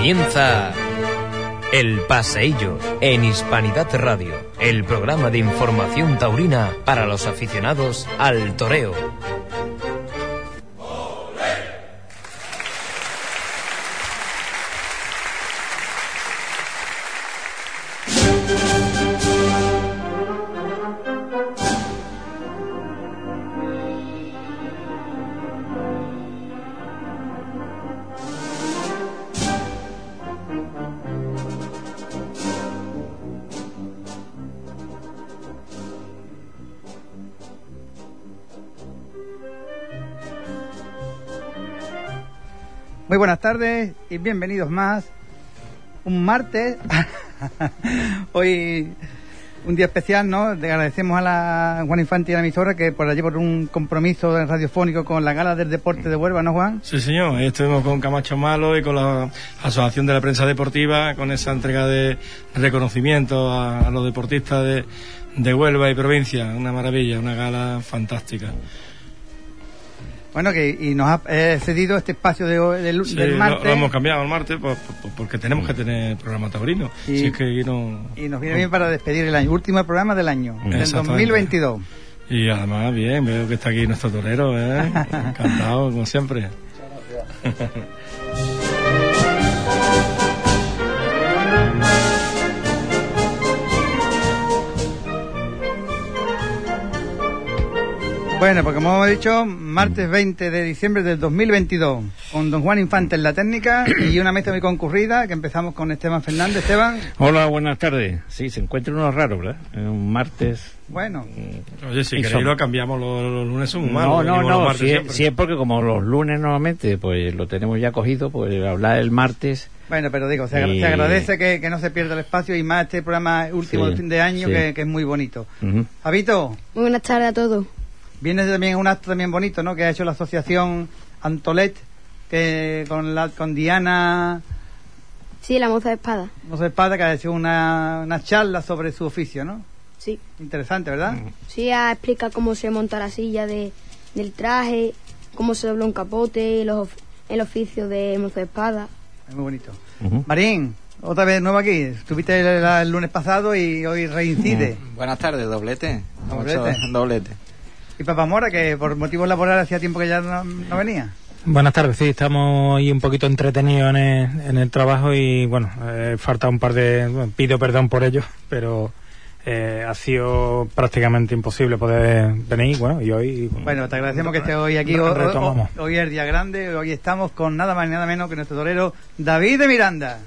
Comienza El Paseillo en Hispanidad Radio, el programa de información taurina para los aficionados al toreo. Muy buenas tardes y bienvenidos más. Un martes, hoy un día especial, ¿no? Le agradecemos a la Juan Infante y a la emisora que por allí por un compromiso radiofónico con la Gala del Deporte de Huelva, ¿no, Juan? Sí, señor. Ahí estuvimos con Camacho Malo y con la Asociación de la Prensa Deportiva, con esa entrega de reconocimiento a los deportistas de Huelva y provincia. Una maravilla, una gala fantástica. Bueno, y nos ha cedido este espacio del martes. Lo hemos cambiado el martes porque tenemos que tener programa taurino. Y nos viene bien para despedir el año, último programa del año, del 2022. Y además, bien, veo que está aquí nuestro torero, encantado, como siempre. Muchas gracias. Bueno, pues como hemos dicho, martes 20 de diciembre del 2022, con don Juan Infante en la técnica y una mesa muy concurrida, que empezamos con Esteban Fernández. Esteban. Hola, buenas tardes. Sí, se encuentra uno raro, ¿verdad? Un martes. Bueno. Oye, si queréis lo cambiamos, los lunes son malos. No, si es porque como los lunes normalmente pues lo tenemos ya cogido, pues hablar el martes. Bueno, pero digo, se agradece que no se pierda el espacio y más este programa último de fin de año, que es muy bonito. Javito. Muy buenas tardes a todos. Viene también un acto también bonito, ¿no? Que ha hecho la asociación Antolet, que con Diana. Sí, la moza de espada. Moza de espada, que ha hecho una charla sobre su oficio, ¿no? Sí. Interesante, ¿verdad? Sí, explica cómo se monta la silla del traje, cómo se dobla un capote, el oficio de moza de espada. Es muy bonito. Marín, otra vez nuevo aquí. Estuviste el lunes pasado y hoy reincide. Buenas tardes, doblete. Doblete. Y Papá Mora, que por motivos laborales hacía tiempo que ya no venía. Buenas tardes, sí, estamos ahí un poquito entretenidos en el trabajo y bueno, falta un par de... Bueno, pido perdón por ello, pero ha sido prácticamente imposible poder venir, bueno, y hoy... Bueno, te agradecemos que estés hoy aquí, hoy es el día grande, hoy estamos con nada más y nada menos que nuestro torero David de Miranda.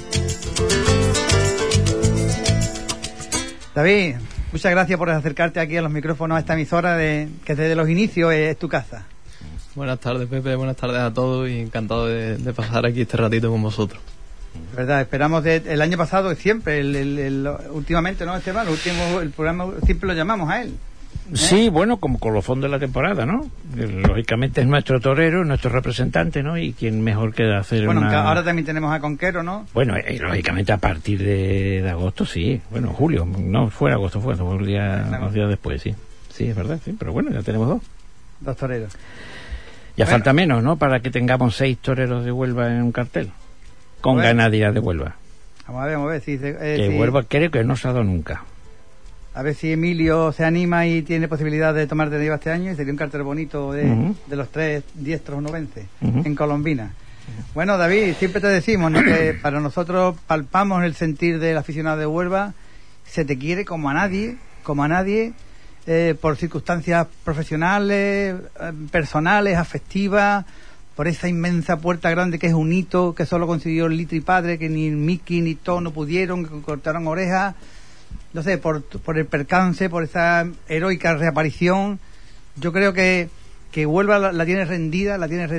David, muchas gracias por acercarte aquí a los micrófonos a esta emisora que desde los inicios es tu casa. Buenas tardes, Pepe, buenas tardes a todos y encantado de pasar aquí este ratito con vosotros. De verdad, esperamos el año pasado siempre, últimamente, ¿no, Esteban? El programa siempre lo llamamos a él. Sí, bueno, como colofón de la temporada, ¿no? Lógicamente es nuestro torero, nuestro representante, ¿no? Y quién mejor que hacer ahora también tenemos a Conquero, ¿no? Bueno, lógicamente a partir de agosto, sí. Bueno, julio, no fue agosto, fue unos días después, sí. Sí, es verdad, sí, pero bueno, ya tenemos dos toreros. Ya falta menos, ¿no? Para que tengamos 6 toreros de Huelva en un cartel. Con ganadería de Huelva. Vamos a ver si... Huelva creo que no se ha dado nunca. A ver si Emilio se anima y tiene posibilidad de tomar de lleva este año y sería un cartel bonito de los 3 diestros novenses en Colombina. Bueno, David, siempre te decimos, ¿no? Que para nosotros palpamos el sentir del aficionado de Huelva, se te quiere como a nadie, por circunstancias profesionales, personales, afectivas, por esa inmensa puerta grande que es un hito que solo consiguió el Litri Padre, que ni Miki ni Tono pudieron, que cortaron orejas. No sé, por el percance, por esa heroica reaparición. Yo creo que Huelva la tiene rendida,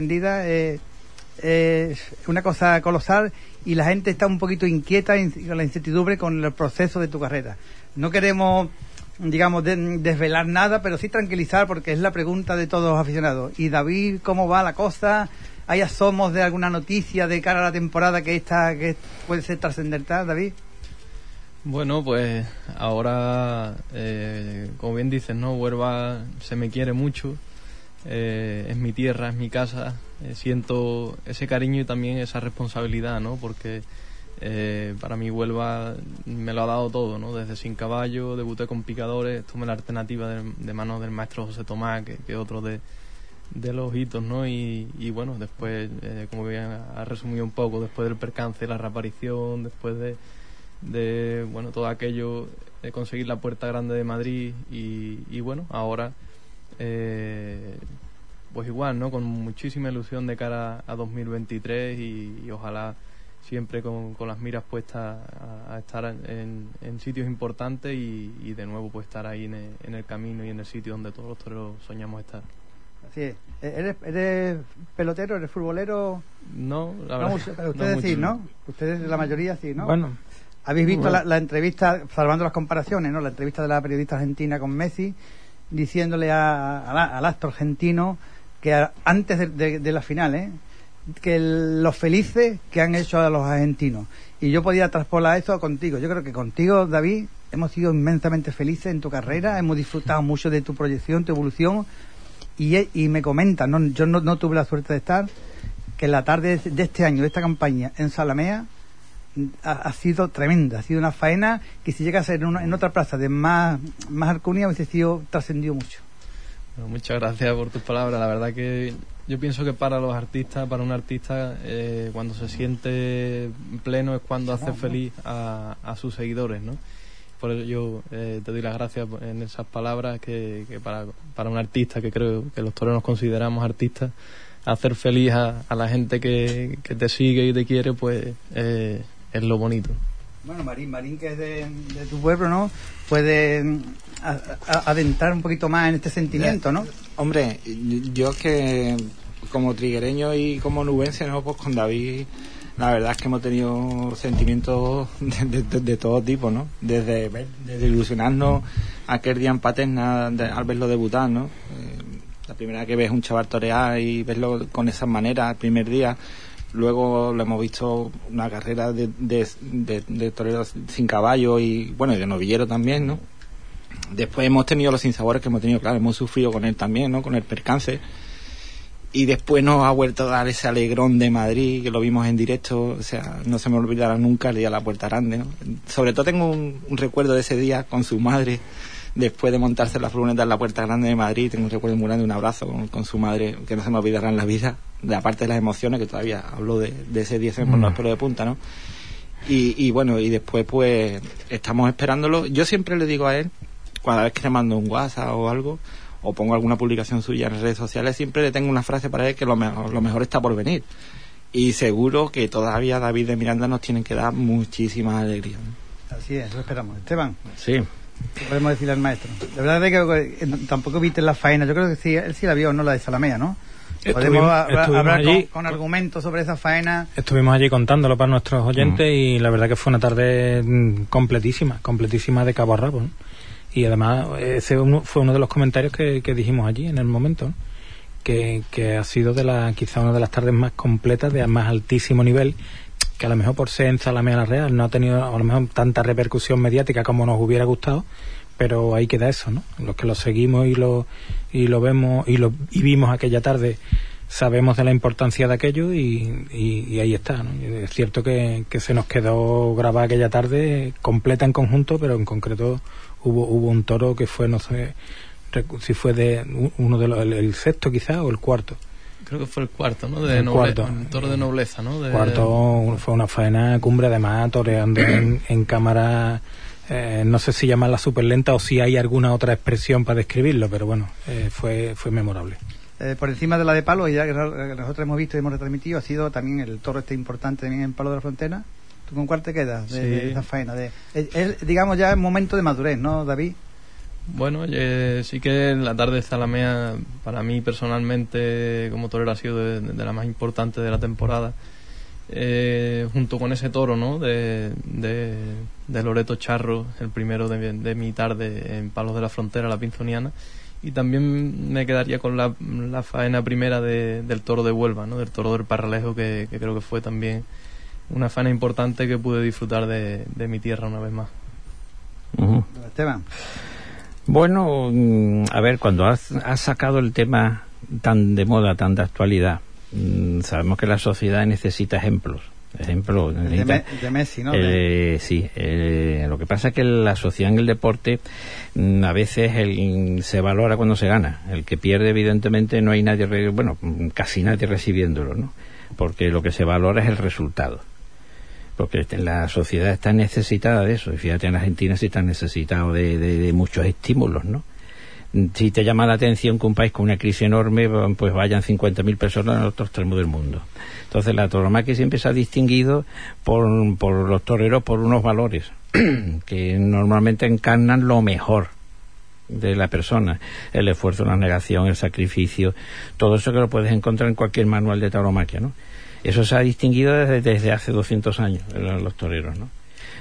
es una cosa colosal y la gente está un poquito inquieta con la incertidumbre con el proceso de tu carrera. No queremos, digamos, desvelar nada, pero sí tranquilizar porque es la pregunta de todos los aficionados. Y David, ¿cómo va la cosa? ¿Hay asomos de alguna noticia de cara a la temporada que puede ser trascendental, David? Bueno, pues ahora, como bien dices, ¿no? Huelva se me quiere mucho es mi tierra, es mi casa, siento ese cariño y también esa responsabilidad, ¿no? Porque para mí Huelva me lo ha dado todo, ¿no? Desde Sin Caballo, debuté con Picadores, tuve la alternativa de manos del maestro José Tomás, que otro de los hitos, ¿no? Y bueno, después, como bien ha resumido un poco, después del percance, la reaparición, después de bueno, todo aquello, de conseguir la Puerta Grande de Madrid y bueno, ahora pues igual, ¿no? Con muchísima ilusión de cara a 2023 y ojalá siempre con las miras puestas a estar en sitios importantes y de nuevo pues estar ahí en el camino y en el sitio donde todos los toreros soñamos estar. Así es. ¿Eres pelotero, eres futbolero? No, la verdad. Pero ustedes no sí, mucho. ¿no? Ustedes la mayoría sí, ¿no? Bueno, ¿habéis visto la entrevista, salvando las comparaciones, ¿no? La entrevista de la periodista argentina con Messi, diciéndole al astro argentino que antes de la final, que los felices que han hecho a los argentinos. Y yo podía traspolar eso contigo. Yo creo que contigo, David, hemos sido inmensamente felices en tu carrera, hemos disfrutado mucho de tu proyección, tu evolución. Y me comentan, ¿no? Yo no tuve la suerte de estar, que la tarde de este año, de esta campaña en Zalamea, ha sido tremenda, ha sido una faena que si llega a ser en otra plaza de más alcurnia hubiese sido trascendido mucho. Bueno, muchas gracias por tus palabras. La verdad que yo pienso que para los artistas, para un artista, cuando se siente pleno es cuando hace feliz a sus seguidores, ¿no? Por eso yo te doy las gracias en esas palabras que para un artista, que creo que los toreros nos consideramos artistas, hacer feliz a la gente que te sigue y te quiere, pues es lo bonito. Bueno, Marín que es de tu pueblo, ¿no? Puede adentrar un poquito más en este sentimiento, ¿no? Hombre, yo que como triguereño y como nubense, ¿no? Pues con David, la verdad es que hemos tenido sentimientos de todo tipo, ¿no? Desde ilusionarnos aquel día en Paterna al verlo debutar, ¿no? La primera vez que ves un chaval torear y verlo con esas maneras el primer día. Luego lo hemos visto una carrera de toreros sin caballo y bueno, y de novillero también, ¿no? Después hemos tenido los sinsabores que hemos tenido, claro, hemos sufrido con él también, ¿no? Con el percance. Y después nos ha vuelto a dar ese alegrón de Madrid, que lo vimos en directo, o sea, no se me olvidará nunca el día de la Puerta Grande, ¿no? Sobre todo tengo un recuerdo de ese día con su madre, después de montarse la furgoneta en la Puerta Grande de Madrid. Tengo un recuerdo muy grande, un abrazo con su madre, que no se me olvidará en la vida, de aparte de las emociones, que todavía hablo de ese día, se me ponen los pelos de punta, ¿no? Y bueno, y después pues estamos esperándolo. Yo siempre le digo a él, cada vez que le mando un WhatsApp o algo, o pongo alguna publicación suya en redes sociales, siempre le tengo una frase para él, que lo mejor está por venir. Y seguro que todavía David de Miranda nos tienen que dar muchísima alegría, ¿no? Así es, lo esperamos. Esteban. Sí. ¿Qué podemos decirle al maestro? De verdad que tampoco viste la faena. Yo creo que sí, él sí la vio, no la de Zalamea, ¿no? Podemos hablar allí, con argumentos sobre esa faena. Estuvimos allí contándolo para nuestros oyentes y la verdad que fue una tarde completísima de cabo a rabo, ¿no? Y además ese fue uno de los comentarios que dijimos allí en el momento, ¿no? Que ha sido quizá una de las tardes más completas, de más altísimo nivel, que a lo mejor por ser en Zalamea la Real no ha tenido a lo mejor tanta repercusión mediática como nos hubiera gustado, pero ahí queda eso, ¿no? Los que lo seguimos y lo vemos y vimos aquella tarde sabemos de la importancia de aquello y ahí está, ¿no? Es cierto que se nos quedó grabada aquella tarde completa en conjunto, pero en concreto hubo un toro que fue, no sé si fue el sexto quizá o el cuarto. Creo que fue el cuarto, ¿no? Un toro de nobleza, ¿no? Cuarto, fue una faena cumbre, además toreando en cámara, no sé si llamarla súper lenta o si hay alguna otra expresión para describirlo, pero bueno, fue memorable. Por encima de la de Palo, ya que nosotros hemos visto y hemos retransmitido, ha sido también el toro importante también en Palo de la Frontera. ¿Tú con cuál te quedas de esa faena? Digamos ya es momento de madurez, ¿no, David? Bueno, sí que la tarde de Zalamea, para mí personalmente, como torero, ha sido de la más importante de la temporada. Junto con ese toro, ¿no? De Loreto Charro, el primero de mi tarde en Palos de la Frontera, la pinzoniana. Y también me quedaría con la faena primera del toro de Huelva, ¿no? Del toro del Parralejo, que creo que fue también una faena importante que pude disfrutar de mi tierra una vez más. Esteban. Bueno, a ver, cuando has sacado el tema tan de moda, tan de actualidad. Sabemos que la sociedad necesita ejemplos. De Messi, ¿no? Sí, lo que pasa es que la sociedad en el deporte a veces se valora cuando se gana. El que pierde, evidentemente, no hay nadie, casi nadie recibiéndolo, ¿no? Porque lo que se valora es el resultado. Porque la sociedad está necesitada de eso. Y fíjate, en Argentina sí está necesitado de muchos estímulos, ¿no? Si te llama la atención que un país con una crisis enorme, pues vayan 50.000 personas al otro extremo del mundo. Entonces la tauromaquia siempre se ha distinguido por los toreros por unos valores que normalmente encarnan lo mejor de la persona: el esfuerzo, la negación, el sacrificio, todo eso que lo puedes encontrar en cualquier manual de tauromaquia, ¿no? Eso se ha distinguido desde hace 200 años los toreros, ¿no?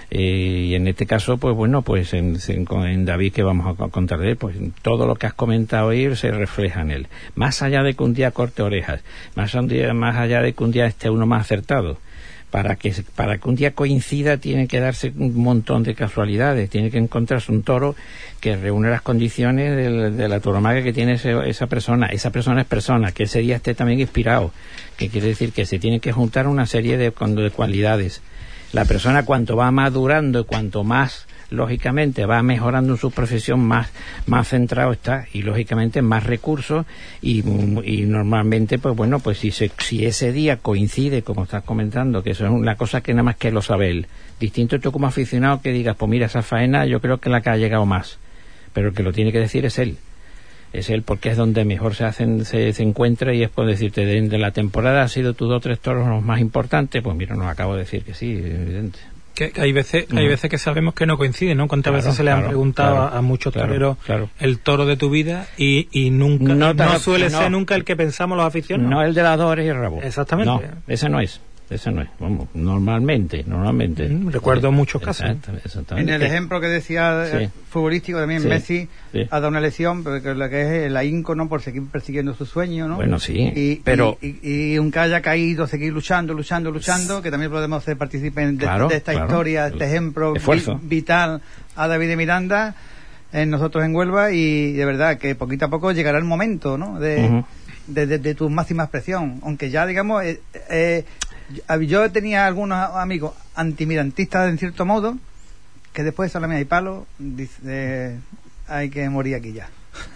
Y en este caso, pues bueno, pues en David, que vamos a contar de él, pues todo lo que has comentado ahí se refleja en él. Más allá de que un día corte orejas, más allá de que un día esté uno más acertado, para que un día coincida tiene que darse un montón de casualidades, tiene que encontrarse un toro que reúne las condiciones de la tauromaquia que tiene esa persona. Esa persona es persona, que ese día esté también inspirado, que quiere decir que se tiene que juntar una serie de cualidades. La persona, cuanto va madurando y cuanto más, lógicamente, va mejorando en su profesión, más centrado está, y lógicamente más recursos, y normalmente, pues bueno, pues si ese día coincide, como estás comentando, que eso es una cosa que nada más que lo sabe él. Distinto tú como aficionado que digas, pues mira, esa faena yo creo que la que ha llegado más, pero el que lo tiene que decir es él. Es él, porque es donde mejor se encuentra, y es por decirte, de la temporada ha sido tus 2 o 3 toros los más importantes. Pues mira, nos acabo de decir que sí, evidente. Que hay veces que sabemos que no coinciden, ¿no? ¿Cuántas veces se le han preguntado a muchos toreros el toro de tu vida y nunca no suele ser nunca el que pensamos los aficionados? No, el de las 2 orejas y el rabo. Exactamente. No, ese no es. Vamos, normalmente. Recuerdo muchos casos. Exactamente. En el ejemplo que decía futbolístico también, Messi ha dado una lesión, porque lo que es el ahínco, ¿no? Por seguir persiguiendo su sueño, ¿no? Bueno, sí, pero y aunque haya caído, seguir luchando, que también podemos ser partícipes de esta historia, este ejemplo vital a David de Miranda, en nosotros en Huelva, y de verdad que poquito a poco llegará el momento, ¿no? De tu máxima expresión, aunque ya, digamos, yo tenía algunos amigos antimirantistas en cierto modo, que después de Salamea y Palo dice, hay que morir aquí ya.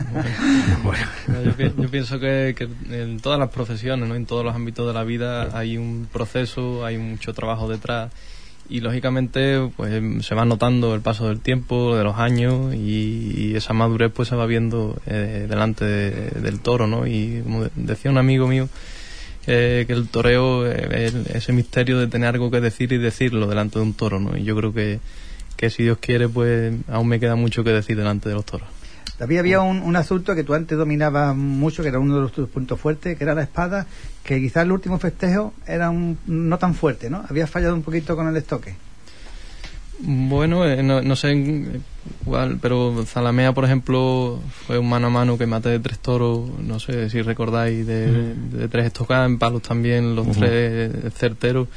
Yo pienso que en todas las profesiones, ¿no? En todos los ámbitos de la vida hay un proceso, hay mucho trabajo detrás, y lógicamente pues se va notando el paso del tiempo, de los años, y esa madurez pues se va viendo delante del toro, ¿no? Y como decía un amigo mío, que el toreo es ese misterio de tener algo que decir y decirlo delante de un toro, ¿no? Y yo creo que si Dios quiere, pues aún me queda mucho que decir delante de los toros. También había un asunto que tú antes dominabas mucho, que era uno de tus puntos fuertes, que era la espada, que quizás el último festejo era no tan fuerte, ¿no? Habías fallado un poquito con el estoque. Bueno, no sé cuál, pero Zalamea, por ejemplo, fue un mano a mano que maté de 3 toros, no sé si recordáis, de 3 estocadas, en palos también, los 3 certeros.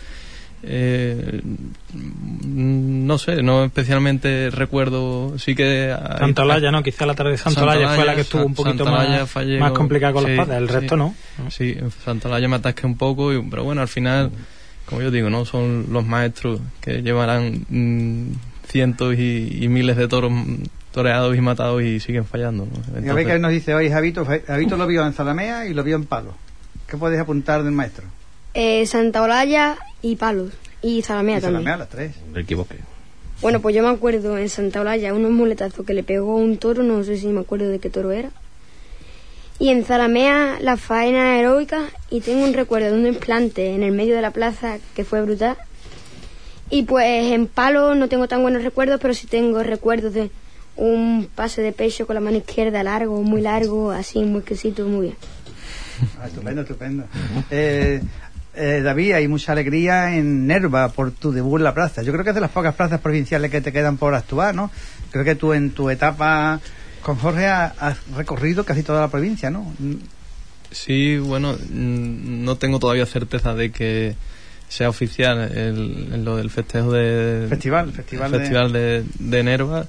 No sé, no especialmente recuerdo, sí que Santa Olalla, ¿no? Quizá la tarde de Santa Olalla fue la que estuvo un poquito más complicada con la espada, el resto no. Sí, en Santa Olalla me atasqué un poco, pero bueno, al final, como yo digo, no son los maestros que llevarán cientos y miles de toros toreados y matados y siguen fallando, ¿no? Entonces, y a ver qué nos dice hoy Javito lo vio en Zalamea y lo vio en Palos. ¿Qué podéis apuntar del maestro? Santa Olalla y Palos, y Zalamea también. Zalamea, las 3. Me equivoqué. Bueno, pues yo me acuerdo en Santa Olalla unos muletazos que le pegó un toro, no sé si me acuerdo de qué toro era. Y en Zalamea la faena heroica, y tengo un recuerdo de un desplante en el medio de la plaza que fue brutal. Y pues en Palos no tengo tan buenos recuerdos, pero sí tengo recuerdos de un pase de pecho con la mano izquierda largo, muy largo, así, muy exquisito, muy bien. Estupendo. David, hay mucha alegría en Nerva por tu debut en la plaza. Yo creo que es de las pocas plazas provinciales que te quedan por actuar, ¿no? Creo que tú en tu etapa con Jorge has recorrido casi toda la provincia, ¿no? Sí, bueno, no tengo todavía certeza de que sea oficial lo del festejo Festival de Nerva.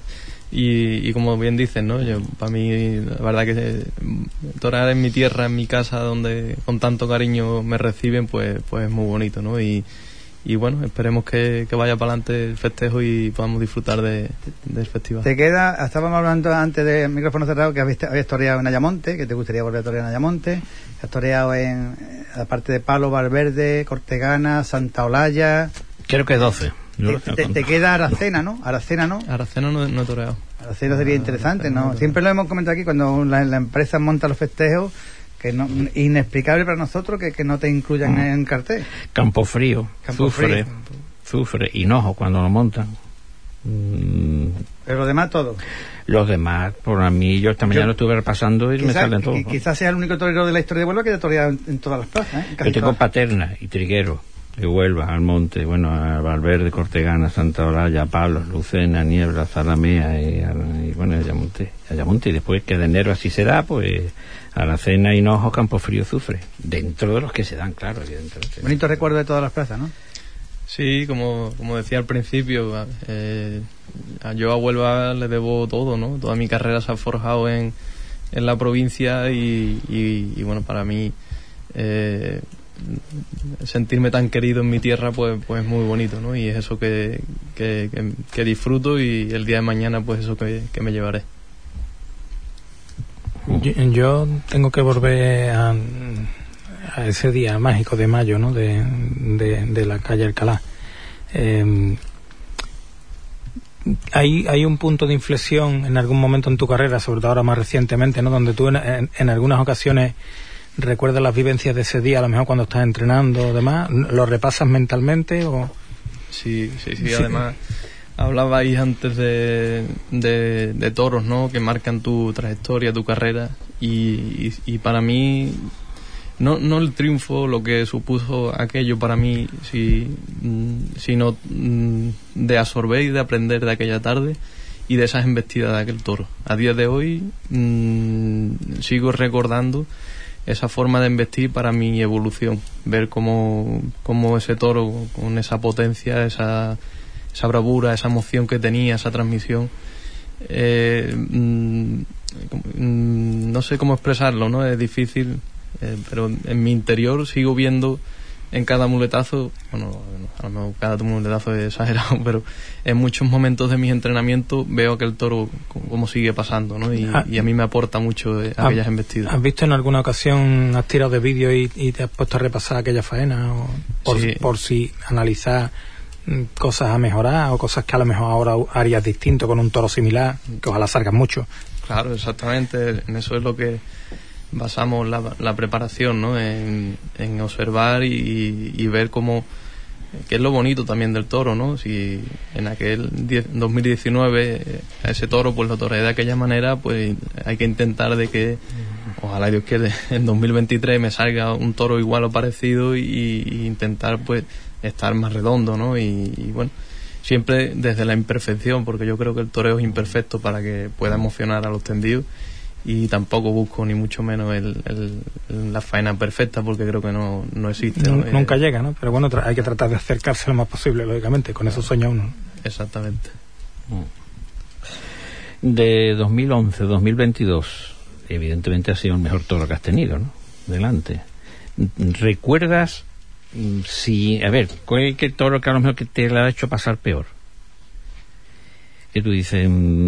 Y como bien dices, ¿no? Para mí, la verdad que torear en mi tierra, en mi casa, donde con tanto cariño me reciben, pues es muy bonito, ¿no? Y bueno, esperemos que vaya para adelante el festejo y podamos disfrutar del festival. Te queda, estábamos hablando antes del micrófono cerrado, que habías toreado en Ayamonte, que te gustaría volver a torear en Ayamonte. Has toreado en, aparte de Palo, Valverde, Cortegana, Santa Olalla. Creo que 12. Te queda Aracena, ¿no? Aracena no he toreado. Aracena sería interesante, ¿no? Siempre lo hemos comentado aquí, cuando la empresa monta los festejos, que no, inexplicable para nosotros que no te incluyan en cartel. Campofrío, Zufre, Hinojo cuando lo montan. Pero lo demás todo. Los demás, por mí, yo esta mañana lo estuve repasando y me salen todos. Quizás sea el único torero de la historia de Huelva que haya toreado en todas las plazas, ¿eh? Yo tengo Paterna y Triguero de Huelva, Almonte, bueno, a Valverde, Cortegana, Santa Olalla, Palos, Lucena, Niebla, Zalamea y bueno, Ayamonte, y después que de enero así se da, pues Aracena, Hinojo, Campofrío, Zufre, dentro de los que se dan, claro, evidentemente. Bonito recuerdo de todas las plazas, ¿no? Sí, como decía al principio, yo a Huelva le debo todo, ¿no? Toda mi carrera se ha forjado en la provincia y bueno, para mí sentirme tan querido en mi tierra pues es muy bonito, ¿no? Y es eso que disfruto, y el día de mañana pues eso que me llevaré. Yo tengo que volver a ese día mágico de mayo, ¿no? de la calle Alcalá. Hay un punto de inflexión en algún momento en tu carrera, sobre todo ahora más recientemente, ¿no? Donde tú en algunas ocasiones recuerdas las vivencias de ese día, a lo mejor cuando estás entrenando o demás. ¿Lo repasas mentalmente o...? Sí, además hablabais antes de toros, ¿no? Que marcan tu trayectoria, tu carrera, y para mí no el triunfo, lo que supuso aquello para mí, sino de absorber y de aprender de aquella tarde y de esas embestidas de aquel toro. A día de hoy sigo recordando esa forma de embestir para mi evolución, ver cómo ese toro con esa potencia, esa bravura, esa emoción que tenía, esa transmisión, no sé cómo expresarlo, ¿no? Es difícil, pero en mi interior sigo viendo en cada muletazo, bueno, a lo mejor cada muletazo es exagerado, pero en muchos momentos de mis entrenamientos veo que el toro como sigue pasando, ¿no? Y a mí me aporta mucho aquellas embestidas. ¿Has visto en alguna ocasión, has tirado de vídeo y te has puesto a repasar aquella faena? O por si analizar cosas a mejorar o cosas que a lo mejor ahora harías distinto con un toro similar, que ojalá salgan mucho. Claro, exactamente, en eso es lo que basamos la preparación, ¿no? En observar y ver cómo, que es lo bonito también del toro, ¿no? Si en aquel 2019 a ese toro pues lo toreé de aquella manera, pues hay que intentar de que, ojalá Dios quiera, en 2023 me salga un toro igual o parecido y intentar pues estar más redondo, ¿no? Y bueno, siempre desde la imperfección, porque yo creo que el toreo es imperfecto para que pueda emocionar a los tendidos, y tampoco busco ni mucho menos la faena perfecta, porque creo que no existe, ¿no? Nunca llega, ¿no? Pero bueno, hay que tratar de acercarse lo más posible, lógicamente, con eso sueña uno. Exactamente. De 2011, 2022, evidentemente ha sido el mejor toro que has tenido, ¿no? Delante. ¿Recuerdas cuál es el toro que a lo mejor que te lo ha hecho pasar peor? Que tú dices,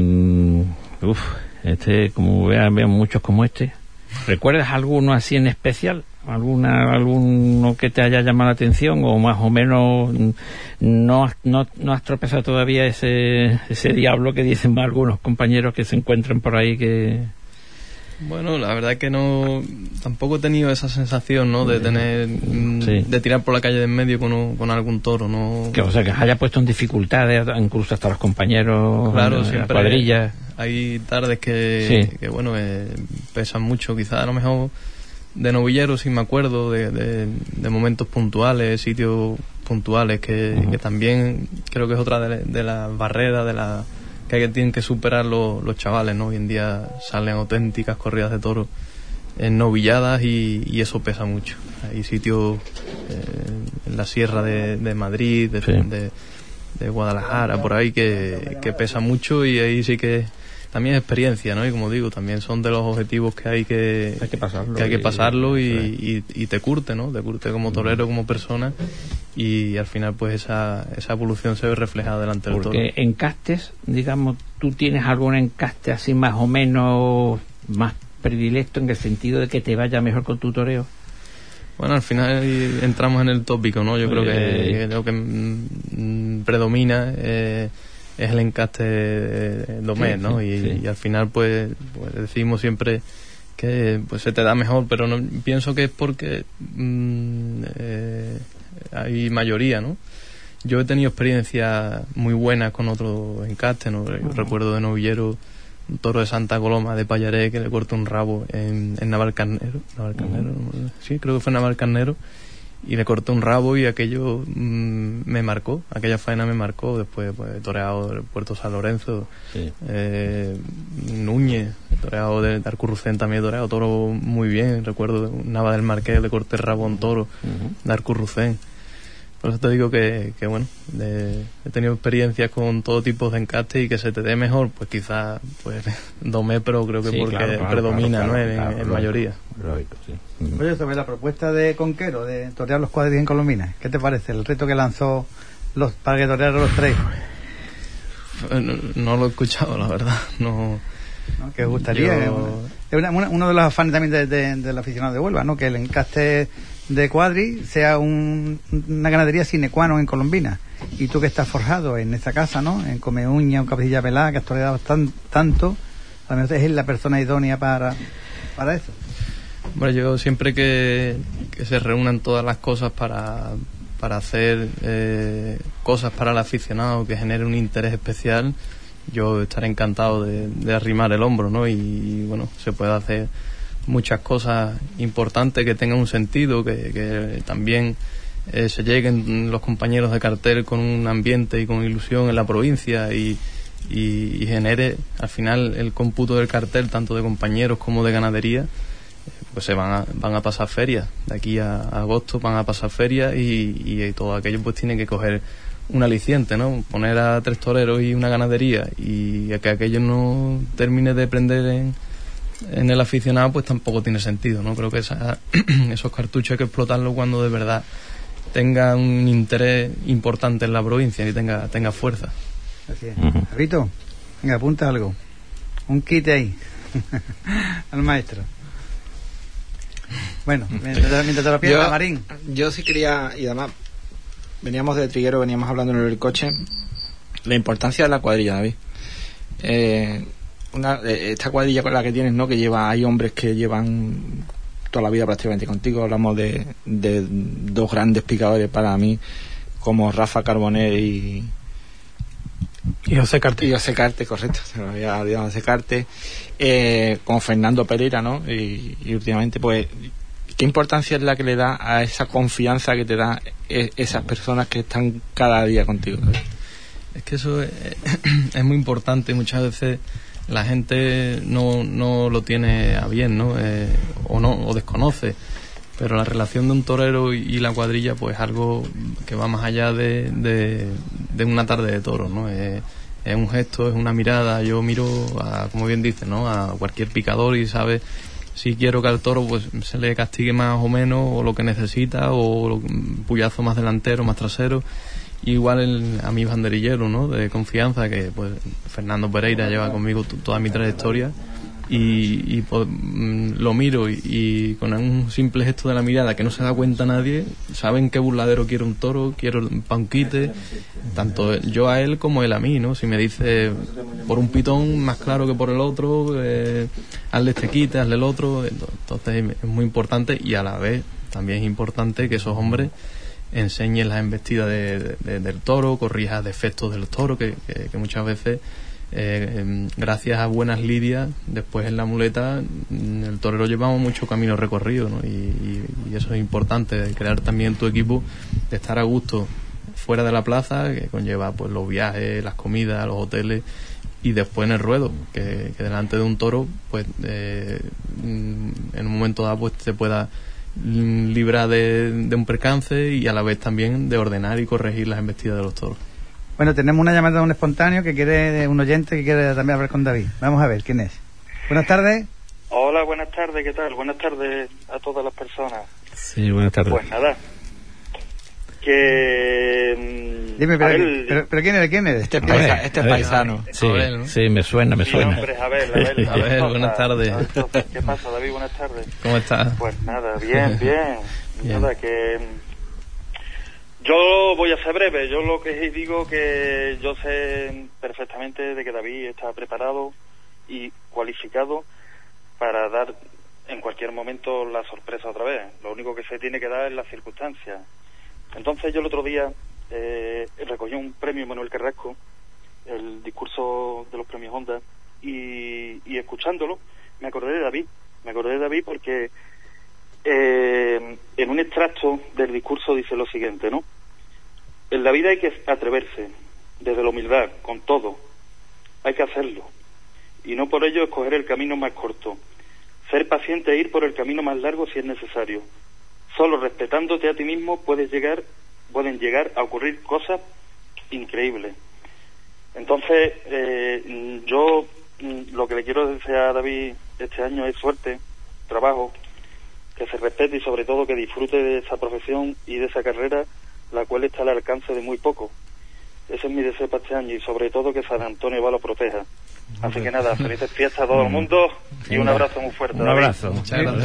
como vean muchos como este. ¿Recuerdas alguno así en especial? ¿Alguno que te haya llamado la atención, o más o menos no has tropezado todavía ese diablo que dicen algunos compañeros que se encuentran por ahí que... Bueno, la verdad es que tampoco he tenido esa sensación, ¿no? De tener, de tirar por la calle de en medio con algún toro, ¿no? O sea, que haya puesto en dificultades incluso hasta los compañeros, claro, siempre la cuadrilla. Hay tardes que bueno, pesan mucho, quizás a lo mejor de novillero, si me acuerdo, de momentos puntuales, sitios puntuales, que también creo que es otra de las barreras, que tienen que superar los chavales, ¿no? Hoy en día salen auténticas corridas de toros en novilladas y eso pesa mucho. Hay sitios en la sierra de Madrid, Guadalajara, por ahí, que pesa mucho, y ahí sí que también es experiencia, ¿no? Y como digo, también son de los objetivos que hay que pasarlo y te curte, ¿no? Te curte como torero, como persona, y al final pues esa evolución se ve reflejada delante del toro. Porque encastes, digamos, ¿tú tienes algún encaste así más o menos más predilecto en el sentido de que te vaya mejor con tu toreo? Bueno, al final entramos en el tópico, ¿no? Yo creo que lo que predomina es el encaste domés, ¿no? Y al final pues decimos siempre que pues se te da mejor, pero no pienso que es porque hay mayoría, ¿no? Yo he tenido experiencias muy buenas con otros encastes, ¿no? Yo recuerdo de novillero un toro de Santa Coloma de Payaré que le cortó un rabo en Navalcarnero, sí, creo que fue Navalcarnero, y le cortó un rabo, y aquello me marcó, aquella faena me marcó. Después pues he toreado del Puerto San Lorenzo, Núñez, he toreado de Arcurrucén, también he toreado toro muy bien. Recuerdo de Nava del Marqués, le corté el rabo a un toro de Arcurrucén. Por eso te digo que bueno, he tenido experiencias con todo tipo de encastes, y que se te dé mejor, pues quizás pues domé, pero creo que porque predomina, ¿no? En mayoría. Lógico, sí. Oye, sobre la propuesta de Conquero de torear los cuadrillas en Colombina, ¿qué te parece el reto que lanzó para que torearan los tres? No lo he escuchado, la verdad. No, que gustaría. Es uno de los afanes también del aficionado de Huelva, ¿no? Que el encaste de cuadri sea una ganadería sine qua non en Colombina. Y tú que estás forjado en esa casa, ¿no? En Comeuña, en Cabecilla Pelada, que has toreado tanto, a lo mejor es la persona idónea para eso. Bueno, yo siempre que se reúnan todas las cosas para hacer cosas para el aficionado que genere un interés especial, yo estaré encantado de arrimar el hombro, ¿no? Y bueno, se puede hacer muchas cosas importantes que tengan un sentido, que también se lleguen los compañeros de cartel con un ambiente y con ilusión en la provincia, y genere al final el cómputo del cartel, tanto de compañeros como de ganadería, pues se van a pasar ferias. De aquí a agosto van a pasar ferias, y todo aquello pues tiene que coger un aliciente, ¿no? Poner a 3 toreros y una ganadería, y que aquello no termine de prender en el aficionado, pues tampoco tiene sentido, ¿no? Creo que esos cartuchos hay que explotarlos cuando de verdad tenga un interés importante en la provincia y tenga fuerza. Así es. Javito, venga, apunta algo, un kit ahí al maestro. Bueno, mientras te lo piensas, Marín. Yo sí quería, y además veníamos de Triguero, veníamos hablando en el coche, la importancia de la cuadrilla, David. Esta cuadrilla con la que tienes, ¿no? Que hay hombres que llevan toda la vida prácticamente contigo. Hablamos de 2 grandes picadores para mí, como Rafa Carbonell y José Carte. Y José Carte, correcto, se me había olvidado José Carte, con Fernando Pereira, ¿no? Y últimamente, pues, ¿qué importancia es la que le da a esa confianza que te da esas personas que están cada día contigo? Es que eso es muy importante. Muchas veces la gente no lo tiene a bien, ¿no? O desconoce, pero la relación de un torero y la cuadrilla pues es algo que va más allá de una tarde de toros, ¿no? Es un gesto, es una mirada. Yo miro como bien dice, ¿no? A cualquier picador y sabe si quiero que al toro pues se le castigue más o menos, o lo que necesita, o un puyazo más delantero, más trasero. Igual a mi banderillero, ¿no? De confianza, que pues Fernando Pereira lleva conmigo toda mi trayectoria, y pues, lo miro, y con un simple gesto de la mirada, que no se da cuenta nadie, saben qué burladero quiero un toro, quiero pa' un quite, tanto yo a él como él a mí, ¿no? Si me dice por un pitón más claro que por el otro, hazle este quite, hazle el otro, entonces es muy importante. Y a la vez también es importante que esos hombres enseñen las embestidas del toro, corrija defectos del toro, que muchas veces gracias a buenas lidias después en la muleta el torero llevamos mucho camino recorrido, ¿no? Y eso es importante, crear también tu equipo, de estar a gusto fuera de la plaza, que conlleva pues los viajes, las comidas, los hoteles, y después en el ruedo, que delante de un toro pues en un momento dado pues te pueda librar de un percance, y a la vez también de ordenar y corregir las embestidas de los toros. Bueno, tenemos una llamada de un espontáneo de un oyente que quiere también hablar con David. Vamos a ver, ¿quién es? Buenas tardes. Hola, buenas tardes, ¿qué tal? Buenas tardes a todas las personas. Sí, buenas tardes. Pues nada, que... Dime, pero ¿quién eres? Este es paisano. Sí, Abel, ¿no? sí, me suena. Mi nombre es Abel. Abel, buenas tardes. ¿Qué pasa, David? Buenas tardes. ¿Cómo estás? Pues nada, bien. Bien. Nada, que... Yo voy a ser breve. Yo lo que digo que yo sé perfectamente de que David está preparado y cualificado para dar en cualquier momento la sorpresa otra vez. Lo único que se tiene que dar es las circunstancias. Entonces yo el otro día recogí un premio Manuel Carrasco, el discurso de los premios Honda, y escuchándolo me acordé de David porque en un extracto del discurso dice lo siguiente, ¿no? En la vida hay que atreverse, desde la humildad, con todo. Hay que hacerlo. Y no por ello escoger el camino más corto. Ser paciente e ir por el camino más largo si es necesario. Solo respetándote a ti mismo pueden llegar a ocurrir cosas increíbles. Entonces, yo lo que le quiero desear a David este año es suerte, trabajo, que se respete y sobre todo que disfrute de esa profesión y de esa carrera, la cual está al alcance de muy poco. Ese es mi deseo para este año y sobre todo que San Antonio lo proteja. Así que nada, felices fiestas a todo el mundo y un abrazo muy fuerte. Un abrazo. Muchas gracias.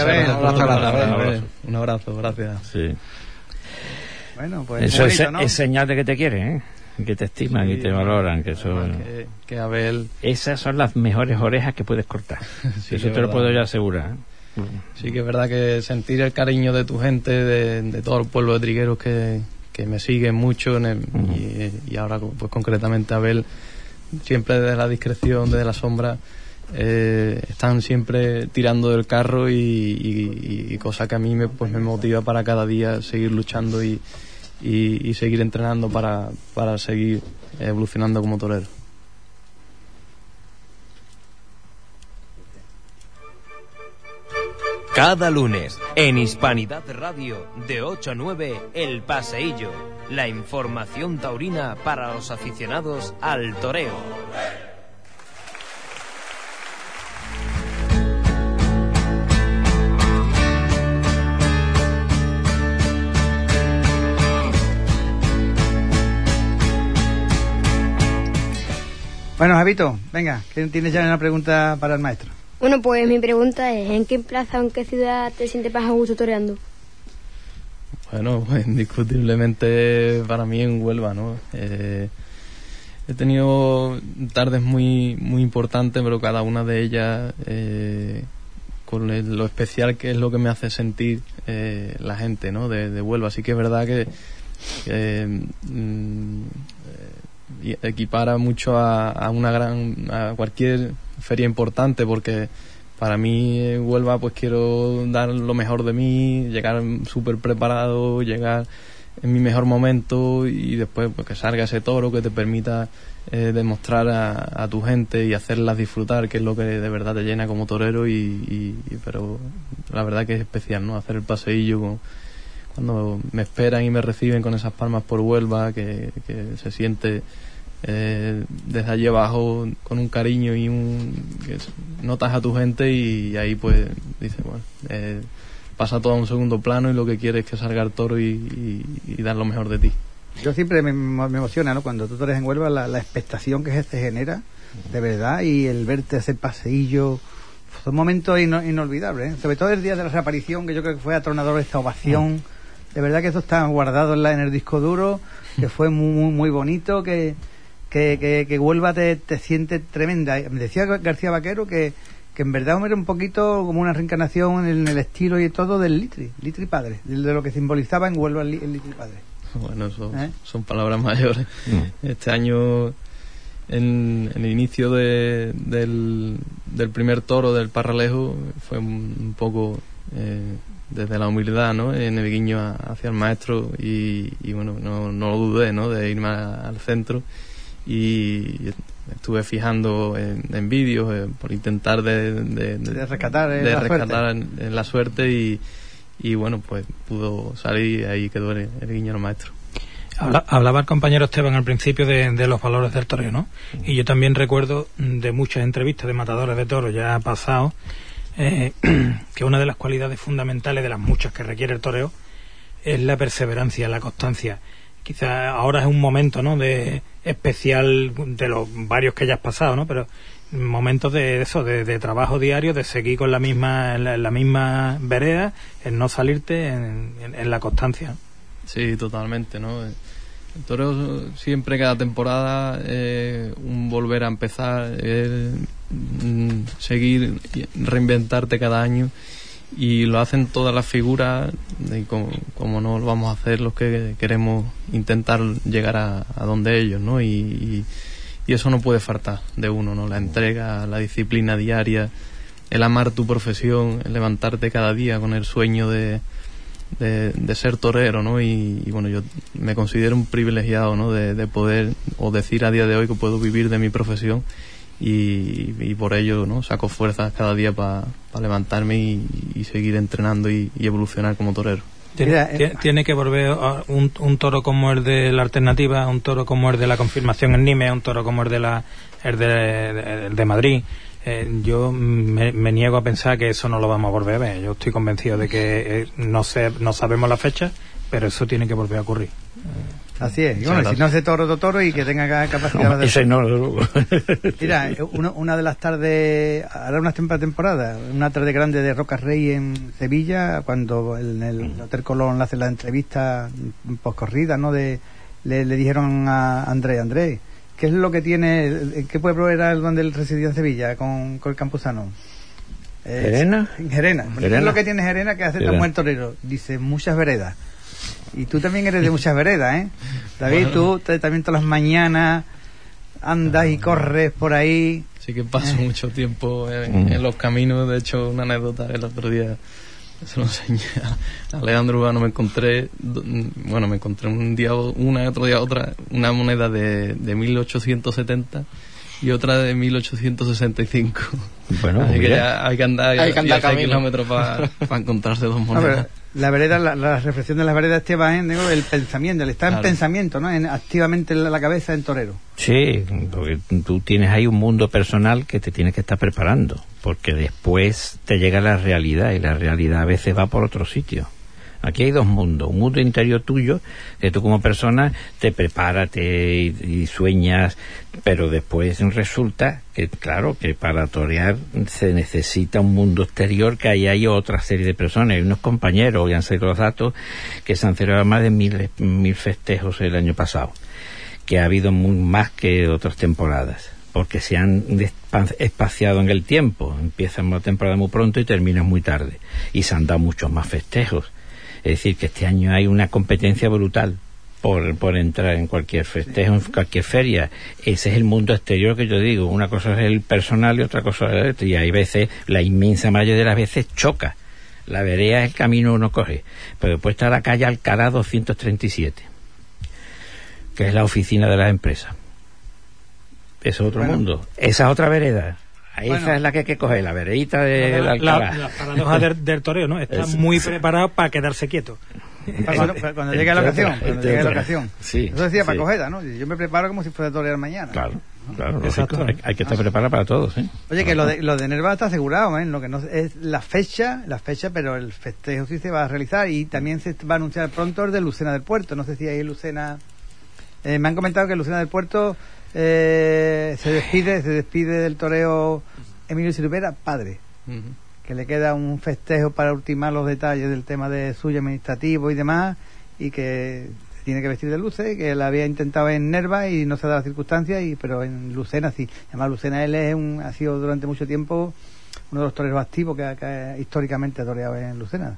Un abrazo, gracias. Sí. Bueno, pues Eso bonito, ¿no? es señal de que te quieren, ¿eh? Que te estiman y te valoran. Que eso... que Abel... Esas son las mejores orejas que puedes cortar. Sí, eso te lo puedo yo asegurar. Sí que es verdad que sentir el cariño de tu gente, de todo el pueblo de Trigueros que me siguen mucho y ahora pues concretamente Abel, siempre desde la discreción, desde la sombra, están siempre tirando del carro y cosa que a mí me motiva para cada día seguir luchando y seguir entrenando para seguir evolucionando como torero. Cada lunes, en Hispanidad Radio, de 8 a 9, El Paseillo. La información taurina para los aficionados al toreo. Bueno, Javito, venga, que tienes ya una pregunta para el maestro. Bueno, pues mi pregunta es, ¿en qué plaza o en qué ciudad te sientes más a gusto toreando? Bueno, pues indiscutiblemente para mí en Huelva, ¿no? He tenido tardes muy muy importantes, pero cada una de ellas con lo especial que es lo que me hace sentir la gente, ¿no? De Huelva. Así que es verdad que equipara mucho a cualquier feria importante, porque para mí en Huelva pues quiero dar lo mejor de mí, llegar súper preparado, llegar en mi mejor momento y después pues que salga ese toro que te permita demostrar a tu gente y hacerlas disfrutar, que es lo que de verdad te llena como torero pero la verdad que es especial, ¿no? Hacer el paseillo cuando me esperan y me reciben con esas palmas por Huelva, que se siente desde allí abajo con un cariño y que notas a tu gente y ahí pues dices, bueno, pasa todo a un segundo plano y lo que quieres es que salga el toro y dar lo mejor de ti. Yo siempre me emociona, ¿no? Cuando tú toreas en Huelva, la expectación que se genera, de verdad, y el verte hacer paseillo, son momentos inolvidables, ¿eh? Sobre todo el día de la reaparición, que yo creo que fue atronador esta ovación. De verdad que eso está guardado en el disco duro, que fue muy muy bonito, que Huelva te siente tremenda. Me decía García Vaquero que en verdad era un poquito como una reencarnación en el estilo y todo del Litri Padre, de lo que simbolizaba en Huelva el Litri Padre. Bueno, eso son palabras mayores. Este año, en el inicio del primer toro del Parralejo, fue un poco desde la humildad, ¿no? En el guiño hacia el maestro y bueno, no lo dudé, ¿no? De irme al centro y estuve fijando en vídeos por intentar de rescatar la suerte y bueno, pues pudo salir y ahí quedó el guiño al maestro. Hablaba el compañero Esteban al principio de los valores del toreo, ¿no? Y yo también recuerdo de muchas entrevistas de matadores de toros ya pasados que una de las cualidades fundamentales de las muchas que requiere el toreo es la perseverancia, la constancia. Quizá ahora es un momento, ¿no?, de especial de los varios que ya has pasado, ¿no? Pero momentos de eso, de trabajo diario, de seguir con la misma vereda, en no salirte, en la constancia. Sí, totalmente, ¿no? El toreo siempre, cada temporada, un volver a empezar, seguir, reinventarte cada año, y lo hacen todas las figuras, y como no lo vamos a hacer los que queremos intentar llegar a donde ellos, ¿no? Y eso no puede faltar de uno, ¿no? La entrega, la disciplina diaria, el amar tu profesión, el levantarte cada día con el sueño de ser torero, ¿no? Y bueno, yo me considero un privilegiado, ¿no?, de poder, o decir a día de hoy que puedo vivir de mi profesión, y por ello, ¿no?, saco fuerzas cada día para levantarme y seguir entrenando y evolucionar como torero. Tiene que volver un toro como el de la alternativa, un toro como el de la confirmación en Nimes, un toro como el de Madrid. Yo me niego a pensar que eso no lo vamos a volver a ver. Yo estoy convencido de que no sabemos la fecha, pero eso tiene que volver a ocurrir. Así es. Y bueno, si no hace toro y que tenga capacidad de... Ese no, luego. Mira, una de las tardes, ahora una temporada, una tarde grande de Roca Rey en Sevilla, cuando en el Hotel Colón le hace la entrevista poscorrida, ¿no? Le dijeron a Andrés, ¿qué es lo que tiene, qué pueblo era donde él residía en Sevilla con el campusano? ¿Gerena? Gerena. ¿Qué es lo que tiene Gerena que hace tan buen torero? Dice, muchas veredas. Y tú también eres de muchas veredas, ¿eh? David, tú también todas las mañanas andas y corres por ahí. Sí que paso mucho tiempo en los caminos. De hecho, una anécdota, el otro día se lo enseñé a Leandro Urbano. Me encontré un día una y otro día otra, una moneda de 1870 y otra de 1865. Bueno, así que ya hay que andar 10 kilómetros para encontrarse dos monedas. La vereda, la reflexión de las veredas, Esteban, el pensamiento, el estar en pensamiento, ¿no? Activamente en la cabeza del torero. Sí, porque tú tienes ahí un mundo personal que te tienes que estar preparando, porque después te llega la realidad, y la realidad a veces va por otro sitio. Aquí hay dos mundos, un mundo interior tuyo, que tú como persona te preparas y sueñas, pero después resulta que, claro, que para torear se necesita un mundo exterior, que ahí hay otra serie de personas. Hay unos compañeros, hoy han salido los datos, que se han celebrado más de 1000 festejos el año pasado, que ha habido más que otras temporadas, porque se han espaciado en el tiempo. Empiezan una temporada muy pronto y terminan muy tarde, y se han dado muchos más festejos. Es decir, que este año hay una competencia brutal por entrar en cualquier festejo, en cualquier feria. Ese es el mundo exterior que yo digo. Una cosa es el personal y otra cosa es el otro. Y hay veces, la inmensa mayoría de las veces, choca. La vereda es el camino uno coge. Pero después está la calle Alcalá 237, que es la oficina de las empresas. Eso es otro mundo. Esa es otra vereda. Esa es la que hay que coger, la veredita de Alcalá. La paradoja del toreo, ¿no? Está muy preparado para quedarse quieto. Cuando llegue la ocasión. Sí, eso decía sí. para Cogeda, ¿no? Yo me preparo como si fuera a torear mañana. Claro, lógico. Hay que estar preparado para todo, ¿sí? Oye, que lo de Nerva está asegurado, ¿eh? Lo que no es la fecha, pero el festejo sí se va a realizar, y también se va a anunciar pronto el de Lucena del Puerto. No sé si hay Lucena. Me han comentado que Lucena del Puerto se despide del toreo Emilio Silvera, padre. Que le queda un festejo para ultimar los detalles del tema de suyo administrativo y demás, y que se tiene que vestir de luces, que él había intentado en Nerva y no se ha dado las circunstancias, pero en Lucena sí. Además, Lucena ha sido durante mucho tiempo uno de los toreros activos que históricamente ha toreado en Lucena.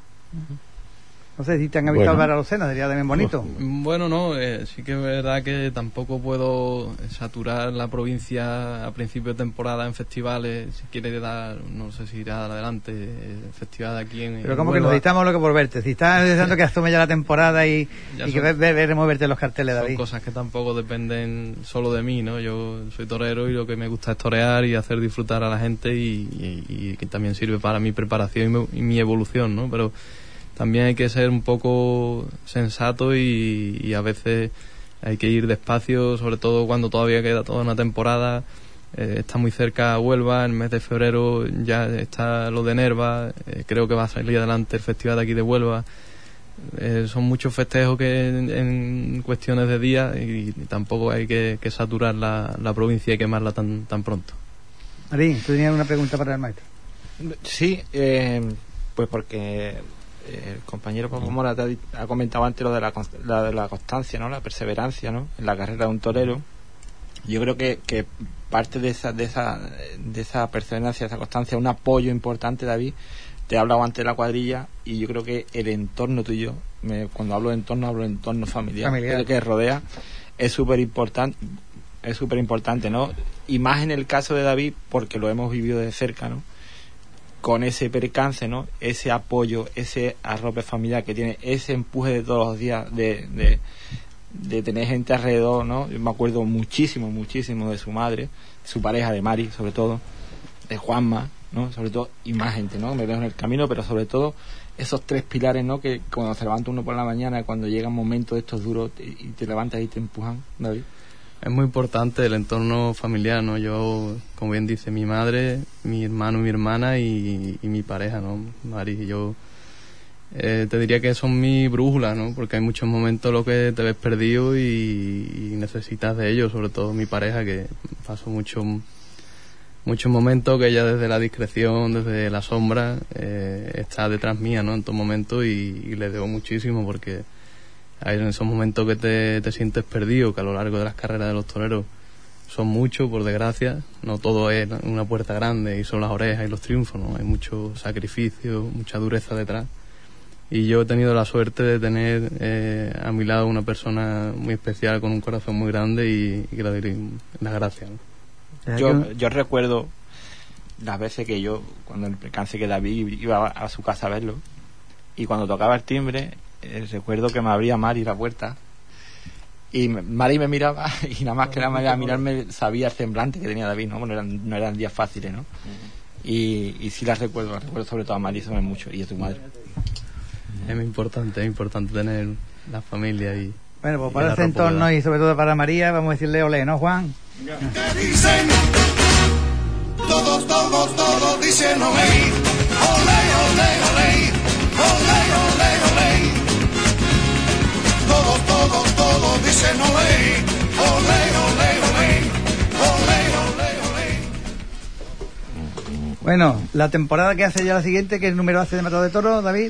No sé si te han avisado hablar a Lucena, sería también bonito. Bueno, no, sí que es verdad que tampoco puedo saturar la provincia a principio de temporada en festivales. Si quiere dar, no sé si irá adelante, festival aquí en... Pero como que necesitamos lo que por verte. Si estás deseando que asume ya la temporada y que veremos verte los carteles, David. Son cosas que tampoco dependen solo de mí, ¿no? Yo soy torero y lo que me gusta es torear y hacer disfrutar a la gente, y que también sirve para mi preparación y mi evolución, ¿no? Pero también hay que ser un poco sensato y a veces hay que ir despacio, sobre todo cuando todavía queda toda una temporada. Está muy cerca Huelva, en el mes de febrero ya está lo de Nerva, creo que va a salir adelante el festival de aquí de Huelva. Son muchos festejos que en cuestiones de días y tampoco hay que saturar la provincia y quemarla tan pronto. Marín, tú tenías una pregunta para el maestro. Sí, pues porque el compañero Paco Mora ha comentado antes lo de la constancia, ¿no? La perseverancia, ¿no? En la carrera de un torero. Yo creo que parte de esa perseverancia, de esa constancia, un apoyo importante, David. Te he hablado antes de la cuadrilla y yo creo que el entorno tuyo, cuando hablo de entorno, hablo de entorno familiar. El que rodea es súper importante, ¿no? Y más en el caso de David, porque lo hemos vivido de cerca, ¿no? Con ese percance, ¿no? Ese apoyo, ese arrope familiar que tiene, ese empuje de todos los días de tener gente alrededor, ¿no? Yo me acuerdo muchísimo de su madre, de su pareja, de Mari, sobre todo, de Juanma, ¿no? Sobre todo, y más gente, ¿no? Me dejo en el camino, pero sobre todo esos tres pilares, ¿no? Que cuando se levanta uno por la mañana, cuando llega un momento de estos duros y te levantas y te empujan, David. Es muy importante el entorno familiar, ¿no? Yo, como bien dice, mi madre, mi hermano y mi hermana y mi pareja, ¿no? Mari y yo. Te diría que son mi brújula, ¿no? Porque hay muchos momentos en los que te ves perdido y necesitas de ellos, sobre todo mi pareja, que paso muchos momentos que ella desde la discreción, desde la sombra, está detrás mía, ¿no? En todo momento y le debo muchísimo porque hay en esos momentos que te sientes perdido, que a lo largo de las carreras de los toreros son muchos, por desgracia, no todo es una puerta grande y son las orejas y los triunfos, ¿no? Hay mucho sacrificio, mucha dureza detrás. Y yo he tenido la suerte de tener a mi lado una persona muy especial, con un corazón muy grande y que le doy las gracias, ¿no? Yo recuerdo las veces que yo, cuando el percance que David iba a su casa a verlo, y cuando tocaba el timbre, recuerdo que me abría Mari la puerta y Mari me miraba y nada más que la manera de mirarme sabía el semblante que tenía David, ¿no? No eran días fáciles, ¿no? Y sí las recuerdo sobre todo a Mari, sobre mucho, y a tu madre. Es importante tener la familia y... Bueno, pues para ese entorno y sobre todo para María, vamos a decirle olé, ¿no, Juan? ¿Qué dicen? Todos dicen olé, olé, olé, olé, olé, olé, olé. Todos dicen olé, olé, olé, olé, olé, olé, olé. Bueno, la temporada que hace ya la siguiente, ¿qué número hace de Matador de Toro, David?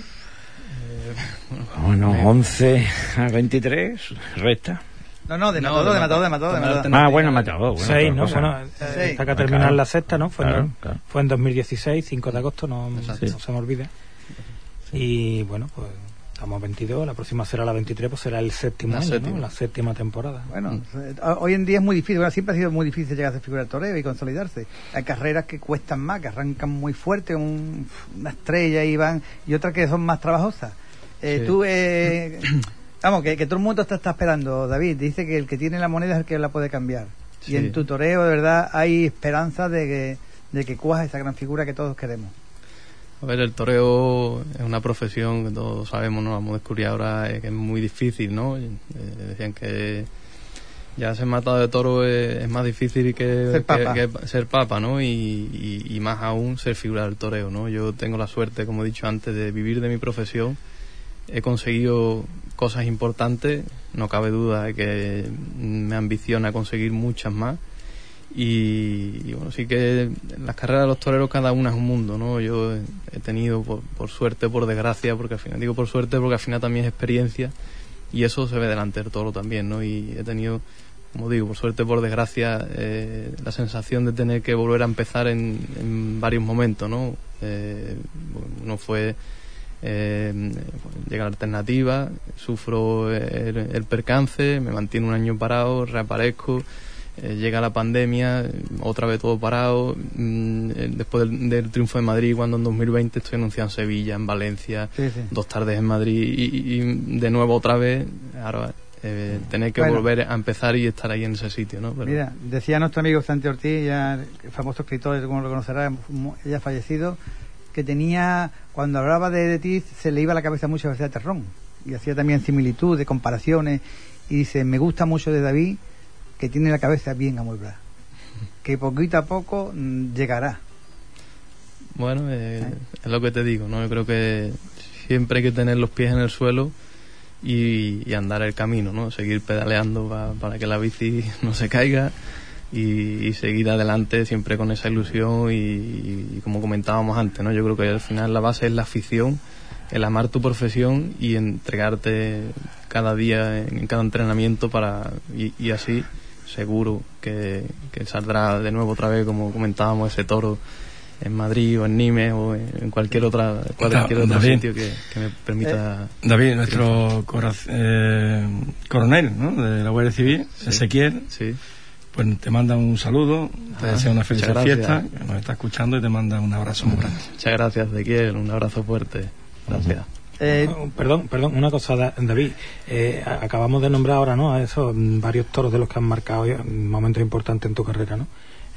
Bueno, 11 a 23, resta. No, de Matador. Ah, bueno, Matador. 6, ¿no? Bueno, está que terminar la sexta, ¿no? Fue en 2016, 5 de agosto, no se me olvide. Y bueno, pues estamos a 22, la próxima será la 23, pues será el séptimo año, ¿no? La séptima temporada. Bueno, hoy en día es muy difícil, bueno, siempre ha sido muy difícil llegar a ser figura del toreo y consolidarse. Hay carreras que cuestan más, que arrancan muy fuerte, una estrella y otras que son más trabajosas. Tú, vamos, que todo el mundo te está esperando, David. Dice que el que tiene la moneda es el que la puede cambiar. Sí. Y en tu toreo, de verdad, hay esperanza de que cuaje esa gran figura que todos queremos. A ver, el toreo es una profesión que todos sabemos, ¿no? Vamos a descubrir ahora que es muy difícil, ¿no? Decían que ya ser matado de toro es más difícil que ser papa, ¿no? Y más aún ser figura del toreo, ¿no? Yo tengo la suerte, como he dicho antes, de vivir de mi profesión. He conseguido cosas importantes, no cabe duda de que me ambiciona conseguir muchas más. Y bueno, sí que las carreras de los toreros cada una es un mundo, ¿no? Yo he tenido por suerte, por desgracia, porque al final digo por suerte porque al final también es experiencia y eso se ve delante del toro también, ¿no? Y he tenido, como digo, por suerte, por desgracia, la sensación de tener que volver a empezar en varios momentos, ¿no? Uno fue llega la alternativa, sufro el percance, me mantiene un año parado, reaparezco. Llega la pandemia, otra vez todo parado. Después del triunfo de Madrid, cuando en 2020 estoy anunciado en Sevilla, en Valencia, 2 tardes en Madrid y de nuevo otra vez, ahora tener que volver a empezar y estar ahí en ese sitio, ¿no? Pero... Mira, decía nuestro amigo Santi Ortiz, ya el famoso escritor, como lo conocerá, ya fallecido, que tenía, cuando hablaba de ti, se le iba a la cabeza muchas veces a Terrón, y hacía también similitudes, comparaciones, y dice, me gusta mucho de David, que tiene la cabeza bien amueblada, que poquito a poco llegará. Bueno, es lo que te digo, ¿no? Yo creo que siempre hay que tener los pies en el suelo y andar el camino, ¿no? Seguir pedaleando para que la bici no se caiga y seguir adelante siempre con esa ilusión y como comentábamos antes, ¿no? Yo creo que al final la base es la afición, el amar tu profesión y entregarte cada día en cada entrenamiento y así seguro que saldrá de nuevo otra vez, como comentábamos, ese toro en Madrid o en Nimes o en cualquier otro sitio que me permita. David, nuestro coronel, ¿no?, de la Guardia Civil, sí. Ezequiel, sí. Pues te manda un saludo, te desea una feliz fiesta, que nos está escuchando y te manda un abrazo muy grande. Muchas gracias, Ezequiel, un abrazo fuerte. Gracias. Perdón, una cosa, David. Acabamos de nombrar ahora, ¿no?, a esos varios toros de los que han marcado momentos importantes en tu carrera, ¿no?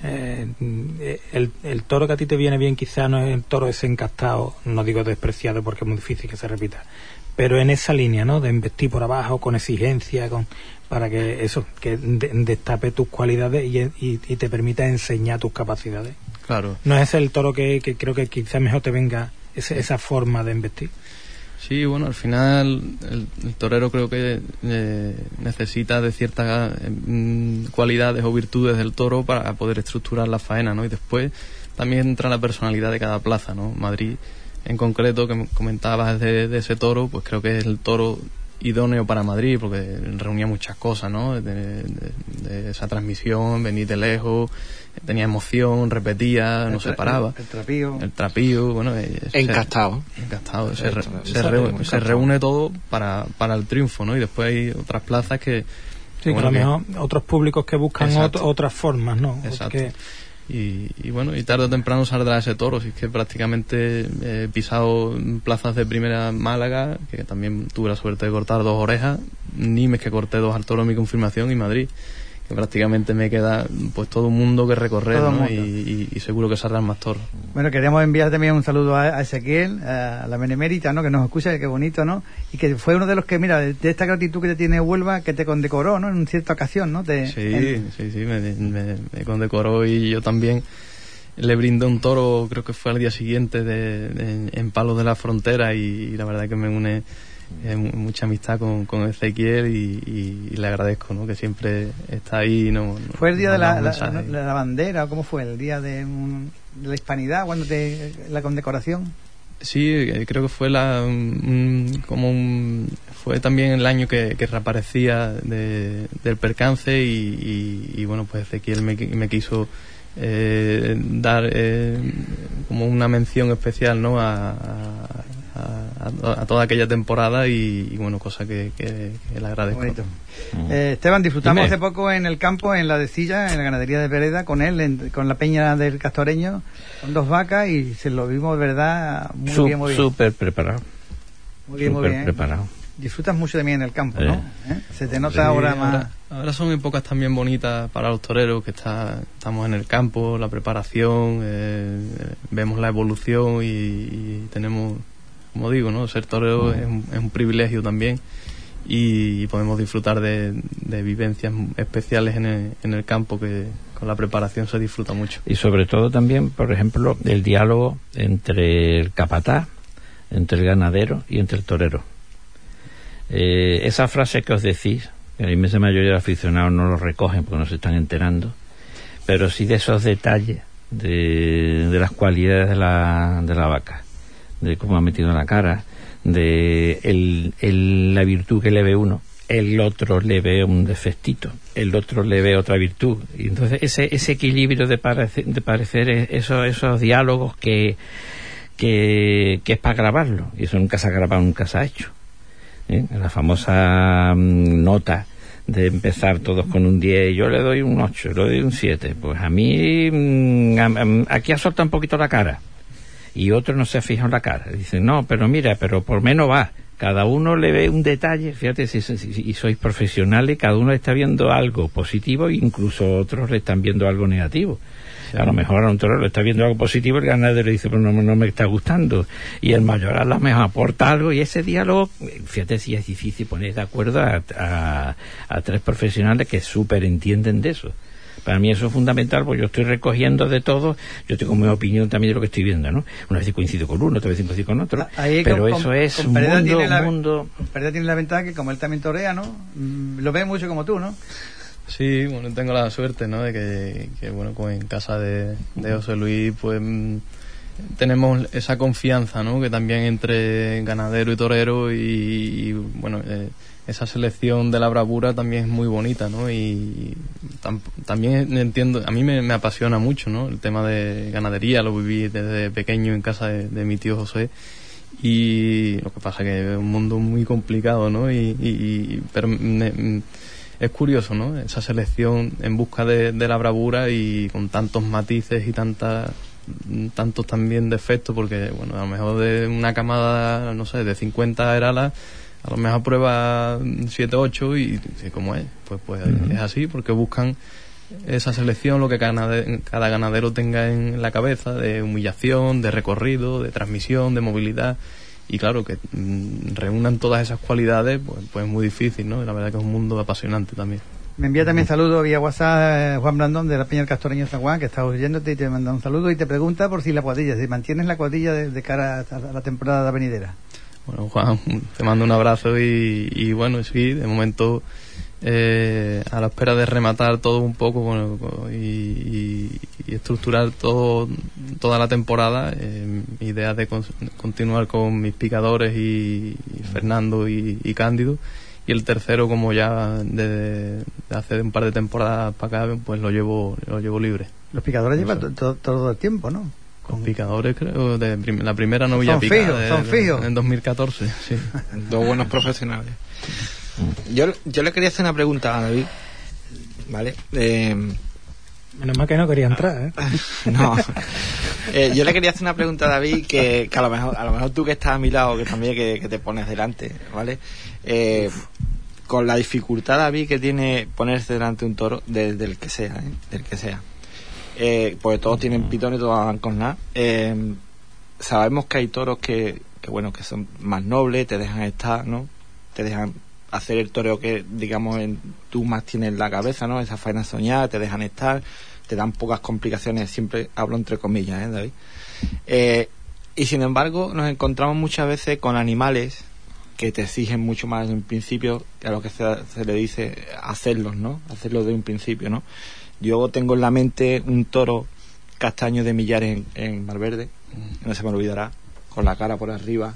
El toro que a ti te viene bien quizá no es el toro ese encastado, no digo despreciado porque es muy difícil que se repita, pero en esa línea, ¿no?, de investir por abajo con exigencia, para que eso, que destape tus cualidades y te permita enseñar tus capacidades. Claro. ¿No es el toro que creo que quizá mejor te venga esa forma de investir? Sí, bueno, al final el torero creo que necesita de ciertas cualidades o virtudes del toro para poder estructurar la faena, ¿no? Y después también entra la personalidad de cada plaza, ¿no? Madrid, en concreto, que comentabas de ese toro, pues creo que es el toro idóneo para Madrid, porque reunía muchas cosas, ¿no? De esa transmisión, venir de lejos, tenía emoción, repetía, no se paraba. El trapío, bueno, encastado. Se reúne todo para el triunfo, ¿no? Y después hay otras plazas que sí, bueno, que a lo mejor otros públicos que buscan otras formas, ¿no? Exacto. Y bueno, y tarde o temprano saldrá ese toro. Si es que prácticamente he pisado plazas de primera Málaga, que también tuve la suerte de cortar 2 orejas, Nimes, que corté 2 al toro en mi confirmación, y Madrid, que prácticamente me queda pues todo un mundo que recorrer, ¿no? Y seguro que saldrán más toros. Bueno, queríamos enviar también un saludo a Ezequiel, a la Benemérita, ¿no?, que nos escucha, qué bonito, ¿no? Y que fue uno de los que, mira, de esta gratitud que te tiene Huelva, que te condecoró, ¿no?, en cierta ocasión, ¿no? Sí, me condecoró, y yo también le brindé un toro, creo que fue al día siguiente en Palos de la Frontera, y la verdad que me une mucha amistad con Ezequiel y le agradezco, ¿no?, que siempre está ahí. ¿Fue el día de la bandera o cómo fue? ¿El día de la hispanidad, cuando la condecoración? Sí, creo que fue fue también el año que reaparecía del percance y bueno, pues Ezequiel me quiso dar como una mención especial, ¿no?, a toda aquella temporada y bueno, cosa que le agradezco. Esteban, disfrutamos hace poco en el campo, en la de Silla, en la ganadería de Pereda, con él, con la peña del Castoreño, con 2 vacas, y se lo vimos, de verdad, muy bien. Súper preparado. Muy bien. Preparado. Disfrutas mucho de mí en el campo, ¿no? Se te nota ahora más. Ahora son épocas también bonitas para los toreros, que estamos en el campo, la preparación, vemos la evolución y tenemos, como digo, ¿no?, ser torero es un privilegio también, y podemos disfrutar de vivencias especiales en el campo, que con la preparación se disfruta mucho. Y sobre todo también, por ejemplo, el diálogo entre el capataz, entre el ganadero y entre el torero. Esa frase que os decís, que la inmensa mayoría de aficionados no lo recogen porque no se están enterando, pero sí de esos detalles de las cualidades de la vaca, de cómo ha metido la cara, de la virtud que le ve uno, el otro le ve un defectito, el otro le ve otra virtud, y entonces ese equilibrio de parecer esos diálogos que es para grabarlo, y eso nunca se ha grabado, nunca se ha hecho. La famosa nota de empezar todos con un 10, yo le doy un 8, le doy un 7, pues a mí aquí ha soltado un poquito la cara, y otro no se ha fijado en la cara, dicen, no, pero mira, pero por menos va, cada uno le ve un detalle, fíjate, si sois profesionales, cada uno está viendo algo positivo, incluso otros le están viendo algo negativo. A lo mejor a un torero le está viendo algo positivo, el ganadero dice, pues no me está gustando, y el mayor a lo mejor aporta algo, y ese diálogo, fíjate si es difícil poner de acuerdo a tres profesionales que súper entienden de eso. Para mí eso es fundamental, porque yo estoy recogiendo de todo, yo tengo mi opinión también de lo que estoy viendo, ¿no? Una vez coincido con uno, otra vez coincido con otro, pero eso es un mundo... Pereira tiene la ventaja que como él también torea, ¿no? Lo ve mucho como tú, ¿no? Sí, bueno, tengo la suerte, ¿no? De que bueno, pues en casa de José Luis, pues tenemos esa confianza, ¿no? Que también entre ganadero y torero y bueno, esa selección de la bravura también es muy bonita, ¿no? Y también entiendo, a mí me apasiona mucho, ¿no? El tema de ganadería, lo viví desde pequeño en casa de mi tío José, y lo que pasa que es un mundo muy complicado, ¿no? Pero es curioso, ¿no? Esa selección en busca de la bravura y con tantos matices y tantos también defectos, porque bueno, a lo mejor de una camada, no sé, de 50 heralas, a lo mejor prueba 7, 8 y ¿cómo es? Pues es así, porque buscan esa selección, lo que cada ganadero tenga en la cabeza, de humillación, de recorrido, de transmisión, de movilidad, y claro, que reúnan todas esas cualidades, pues es muy difícil, ¿no? La verdad que es un mundo apasionante también. Me envía también saludos vía WhatsApp Juan Brandón de la Peña del Castoreño de San Juan, que está oyéndote y te manda un saludo y te pregunta por si la cuadrilla, si mantienes la cuadrilla de cara a la temporada venidera. Bueno, Juan, te mando un abrazo y bueno, sí, de momento a la espera de rematar todo un poco y estructurar toda la temporada, idea de continuar con mis picadores y Fernando y Cándido, y el tercero, como ya de hace un par de temporadas para acá, pues lo llevo libre. Los picadores llevan todo el tiempo, ¿no? Con picadores, creo, la primera novilla picada son fijos. En 2014, sí. Dos buenos profesionales. Yo le quería hacer una pregunta a David, ¿vale? Menos mal que no quería entrar, ¿eh? No. Yo le quería hacer una pregunta a David que a lo mejor tú que estás a mi lado, que también que te pones delante, ¿vale? Con la dificultad, David, que tiene ponerse delante un toro, del que sea, del que sea. Porque todos tienen pitones, todos van con nada. Sabemos que hay toros que son más nobles, te dejan estar, ¿no? Te dejan hacer el toreo que, digamos, tú más tienes en la cabeza, ¿no? Esa faena soñada, te dejan estar, te dan pocas complicaciones, siempre hablo entre comillas, David. Y sin embargo, nos encontramos muchas veces con animales que te exigen mucho más en principio a lo que se le dice hacerlos, ¿no? Hacerlos de un principio, ¿no? Yo tengo en la mente un toro castaño de Millares en Malverde, no se me olvidará, con la cara por arriba.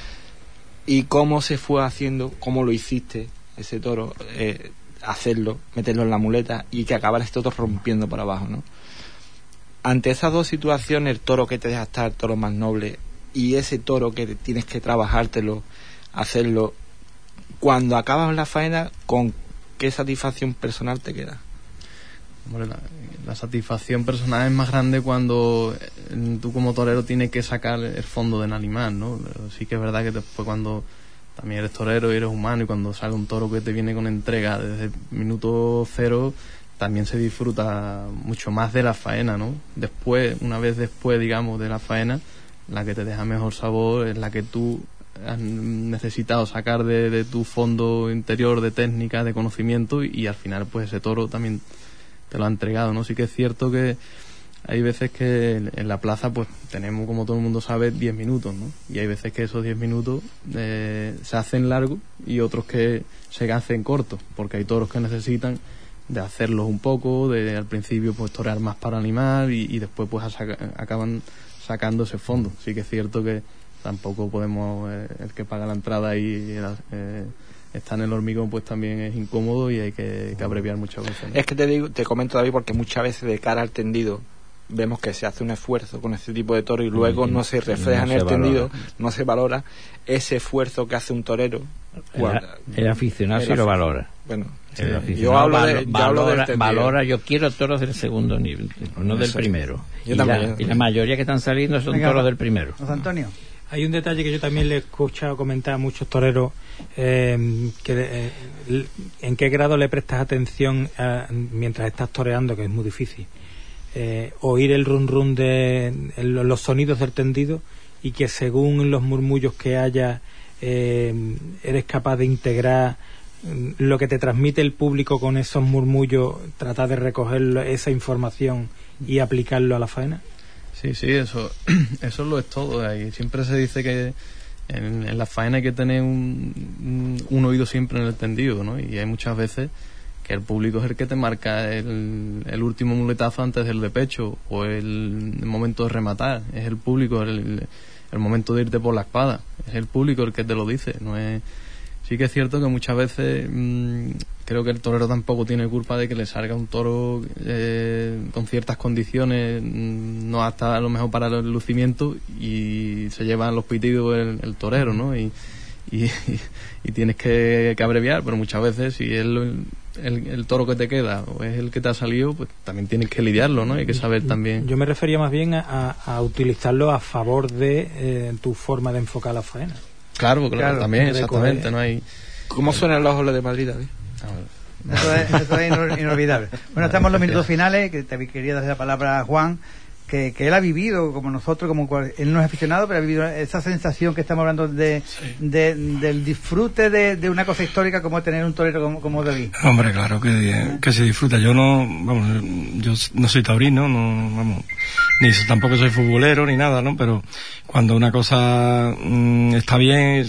Y cómo se fue haciendo, cómo lo hiciste, ese toro, hacerlo, meterlo en la muleta y que acabara este toro rompiendo para abajo, ¿no? Ante esas dos situaciones, el toro que te deja estar, el toro más noble, y ese toro que tienes que trabajártelo, hacerlo, cuando acabas la faena, ¿con qué satisfacción personal te queda? Bueno, la satisfacción personal es más grande cuando tú como torero tienes que sacar el fondo del animal, ¿no? Pero sí que es verdad que después, cuando también eres torero y eres humano, y cuando sale un toro que te viene con entrega desde el minuto cero, también se disfruta mucho más de la faena, ¿no? Después, una vez después, digamos, de la faena, la que te deja mejor sabor es la que tú has necesitado sacar de tu fondo interior de técnica, de conocimiento, y al final pues ese toro también te lo ha entregado, ¿no? Sí que es cierto que hay veces que en la plaza pues tenemos, como todo el mundo sabe, 10 minutos, ¿no? Y hay veces que esos 10 minutos se hacen largos y otros que se hacen cortos, porque hay toros que necesitan de hacerlos un poco, de al principio pues torear más para animar y después pues acaban sacando ese fondo. Sí que es cierto que tampoco podemos, el que paga la entrada y está en el hormigón, pues también es incómodo y hay que abreviar muchas veces, ¿no? Es que te comento, David, porque muchas veces de cara al tendido vemos que se hace un esfuerzo con este tipo de toro y luego no se refleja en el tendido, no se valora ese esfuerzo que hace un torero. El aficionado sí lo valora. Bueno, sí, yo hablo del valora, yo quiero toros del segundo nivel, no del primero. Y la mayoría que están saliendo son toros del primero. José Antonio. Hay un detalle que yo también le he escuchado comentar a muchos toreros, en qué grado le prestas atención mientras estás toreando, que es muy difícil. oír el run run los sonidos del tendido, y que según los murmullos que haya eres capaz de integrar lo que te transmite el público con esos murmullos, tratar de recoger esa información y aplicarlo a la faena. Sí, eso lo es todo. Y siempre se dice que en la faena hay que tener un oído siempre en el tendido, ¿no? Y hay muchas veces que el público es el que te marca el último muletazo antes del de pecho, o el momento de rematar. Es el público el momento de irte por la espada. Es el público el que te lo dice. No es... Sí que es cierto que muchas veces creo que el torero tampoco tiene culpa de que le salga un toro con ciertas condiciones, no hasta a lo mejor para el lucimiento, y se llevan los pitidos el torero, ¿no? Y tienes que abreviar, pero muchas veces si es el toro que te queda o es el que te ha salido, pues también tienes que lidiarlo, ¿no? Hay que saber también. Yo me refería más bien a utilizarlo a favor de tu forma de enfocar la faena. Claro, también, exactamente. No hay... ¿Cómo suenan los oles de Madrid, David? Eso es inolvidable. Bueno, estamos en los minutos finales, que te quería dar la palabra a Juan, que él ha vivido, como nosotros, él no es aficionado, pero ha vivido esa sensación que estamos hablando del disfrute de una cosa histórica como tener un torero como David. Hombre, claro que se disfruta. Yo no soy taurino, ni tampoco soy futbolero ni nada, ¿no? Pero cuando una cosa está bien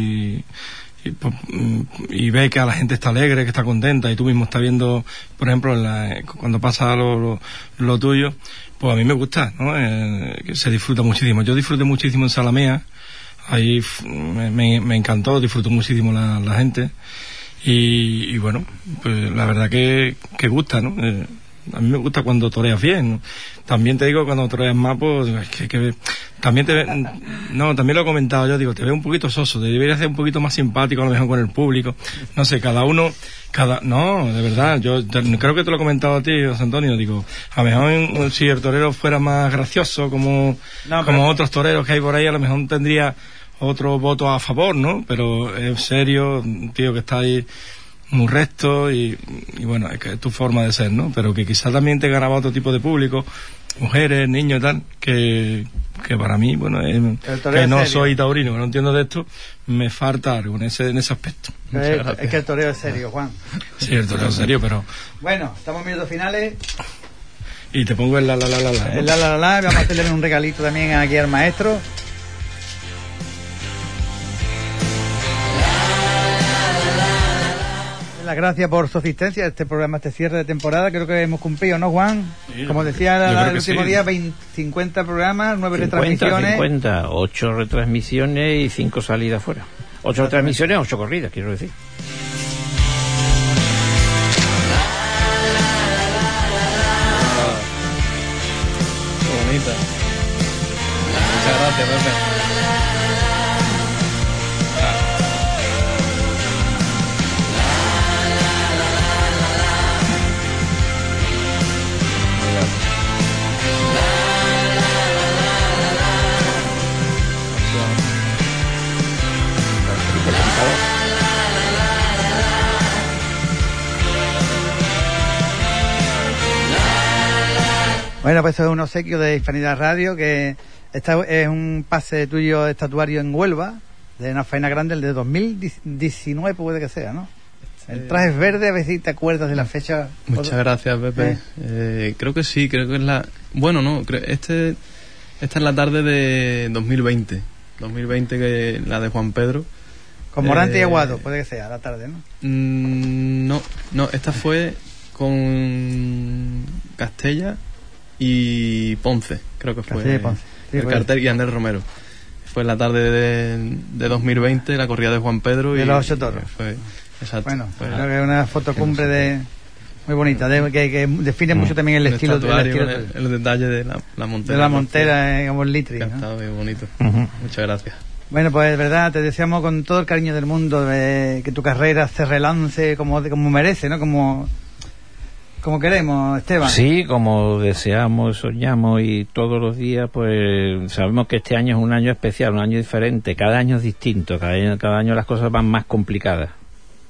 y ve que a la gente está alegre, que está contenta, y tú mismo estás viendo, por ejemplo, cuando pasa lo tuyo, pues a mí me gusta, ¿no? Que se disfruta muchísimo. Yo disfruté muchísimo en Salamea, ahí me encantó, disfrutó muchísimo la gente, y bueno, pues la verdad que gusta, ¿no? A mí me gusta cuando toreas bien, ¿no? También te digo, cuando toreas más, pues también también lo he comentado yo, digo, te veo un poquito soso, te deberías ser un poquito más simpático a lo mejor con el público, no sé, no, de verdad, yo creo que te lo he comentado a ti, José Antonio, digo, a lo mejor si el torero fuera más gracioso como otros toreros que hay por ahí, a lo mejor tendría otro voto a favor, ¿no? Pero es serio, un tío que está ahí muy recto y bueno, es que es tu forma de ser, ¿no? Pero que quizás también te ganaba otro tipo de público, mujeres, niños y tal, que para mí, bueno, que no soy taurino, que no entiendo de esto, me falta algo en ese aspecto. Es que el toreo es serio, Juan. Sí, el toreo es serio, pero... Bueno, estamos en minutos finales. Y te pongo el la. El la, vamos a hacerle un regalito también aquí al maestro. Las gracias por su asistencia a este programa, este cierre de temporada. Creo que hemos cumplido, ¿no, Juan? Sí, como decía el último día, 50 programas, 9 retransmisiones. 50, 8 retransmisiones y 5 salidas fuera. 8 retransmisiones, 8 corridas, quiero decir. Qué bonita. Muchas gracias, Pepe. Bueno, pues eso es un obsequio de Hispanidad Radio, que esta es un pase tuyo de estatuario en Huelva, de una faena grande, el de 2019 puede que sea, ¿no? El traje es verde, a ver si te acuerdas de la fecha. Muchas gracias, Pepe. Creo que sí, creo que es la... Bueno, no, esta es la tarde de 2020, que la de Juan Pedro. Con Morante y Aguado, puede que sea, la tarde, ¿no? No, esta fue con Castella y Ponce, creo que fue el cartel, y Andrés Romero. Fue la tarde de 2020, la corrida de Juan Pedro de los 8 toros. Exacto. Bueno, creo que es una fotocumbre muy bonita, que define mucho también el estilo de el detalle de la montera. De la montera como el litri, ¿no? Está muy bonito. Muchas gracias. Bueno, pues de verdad te deseamos con todo el cariño del mundo que tu carrera se relance como merece, ¿no? Como queremos, Esteban. Sí, como deseamos, soñamos, y todos los días pues sabemos que este año es un año especial, un año diferente, cada año es distinto, cada año las cosas van más complicadas.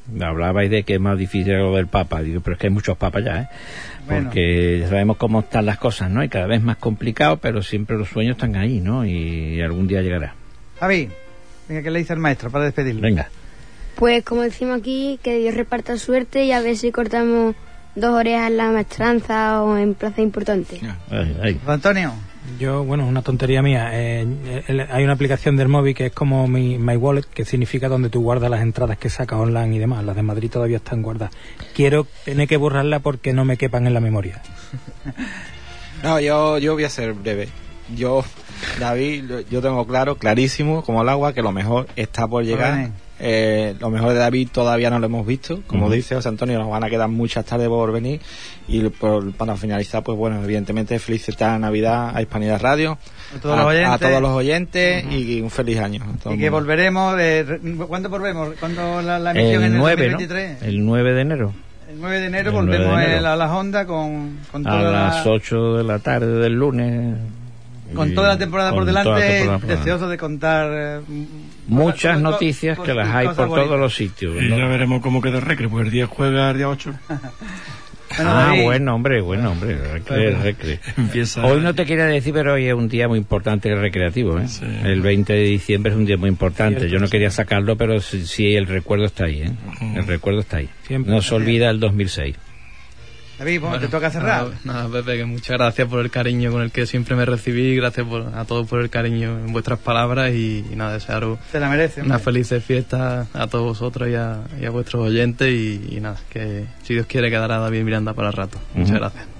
Hablabais de que es más difícil lo del Papa, digo, pero es que hay muchos papas ya, ¿eh? Bueno. Porque ya sabemos cómo están las cosas, ¿no? Y cada vez más complicado, pero siempre los sueños están ahí, ¿no? Y algún día llegará. Javi, venga, ¿qué le dice el maestro para despedirlo? Venga. Pues como decimos aquí, que Dios reparta suerte y a ver si cortamos 2 orejas en la maestranza o en plaza importante. Antonio. Yo, bueno, una tontería mía. Hay una aplicación del móvil que es como mi My Wallet, que significa donde tú guardas las entradas que sacas online y demás. Las de Madrid todavía están guardadas. Quiero tener que borrarla porque no me quepan en la memoria. No, yo voy a ser breve. David, yo tengo clarísimo, como el agua, que lo mejor está por llegar. Lo mejor de David todavía no lo hemos visto, como dice José Antonio, nos van a quedar muchas tardes por venir. Y para finalizar, pues bueno, evidentemente felicitar a Navidad a Hispanidad Radio, a todos los oyentes y un feliz año. Y que volveremos, ¿cuándo volvemos? ¿Cuándo la emisión el en el 9, 2023? ¿no? El 9 de enero. El 9 de enero volvemos a las ondas con a las 8 de la tarde del lunes. Con toda la temporada por delante, deseoso de contar muchas noticias que las hay por todos los sitios, ¿no? Y ya veremos cómo queda el Recre, pues el día juega el día 8. Bueno, hombre, Recre. Hoy no te quería decir, pero hoy es un día muy importante recreativo, ¿eh? Sí. El 20 de diciembre es un día muy importante. Cierto, yo no quería sacarlo, pero sí el recuerdo está ahí, ¿eh? El recuerdo está ahí. Siempre. No se olvida el 2006. David, te toca cerrar. Nada, Pepe, que muchas gracias por el cariño con el que siempre me recibí, gracias a todos por el cariño en vuestras palabras y nada, desearos unas felices fiestas a todos vosotros y a vuestros oyentes y nada, que si Dios quiere quedará David Miranda para el rato. Muchas gracias.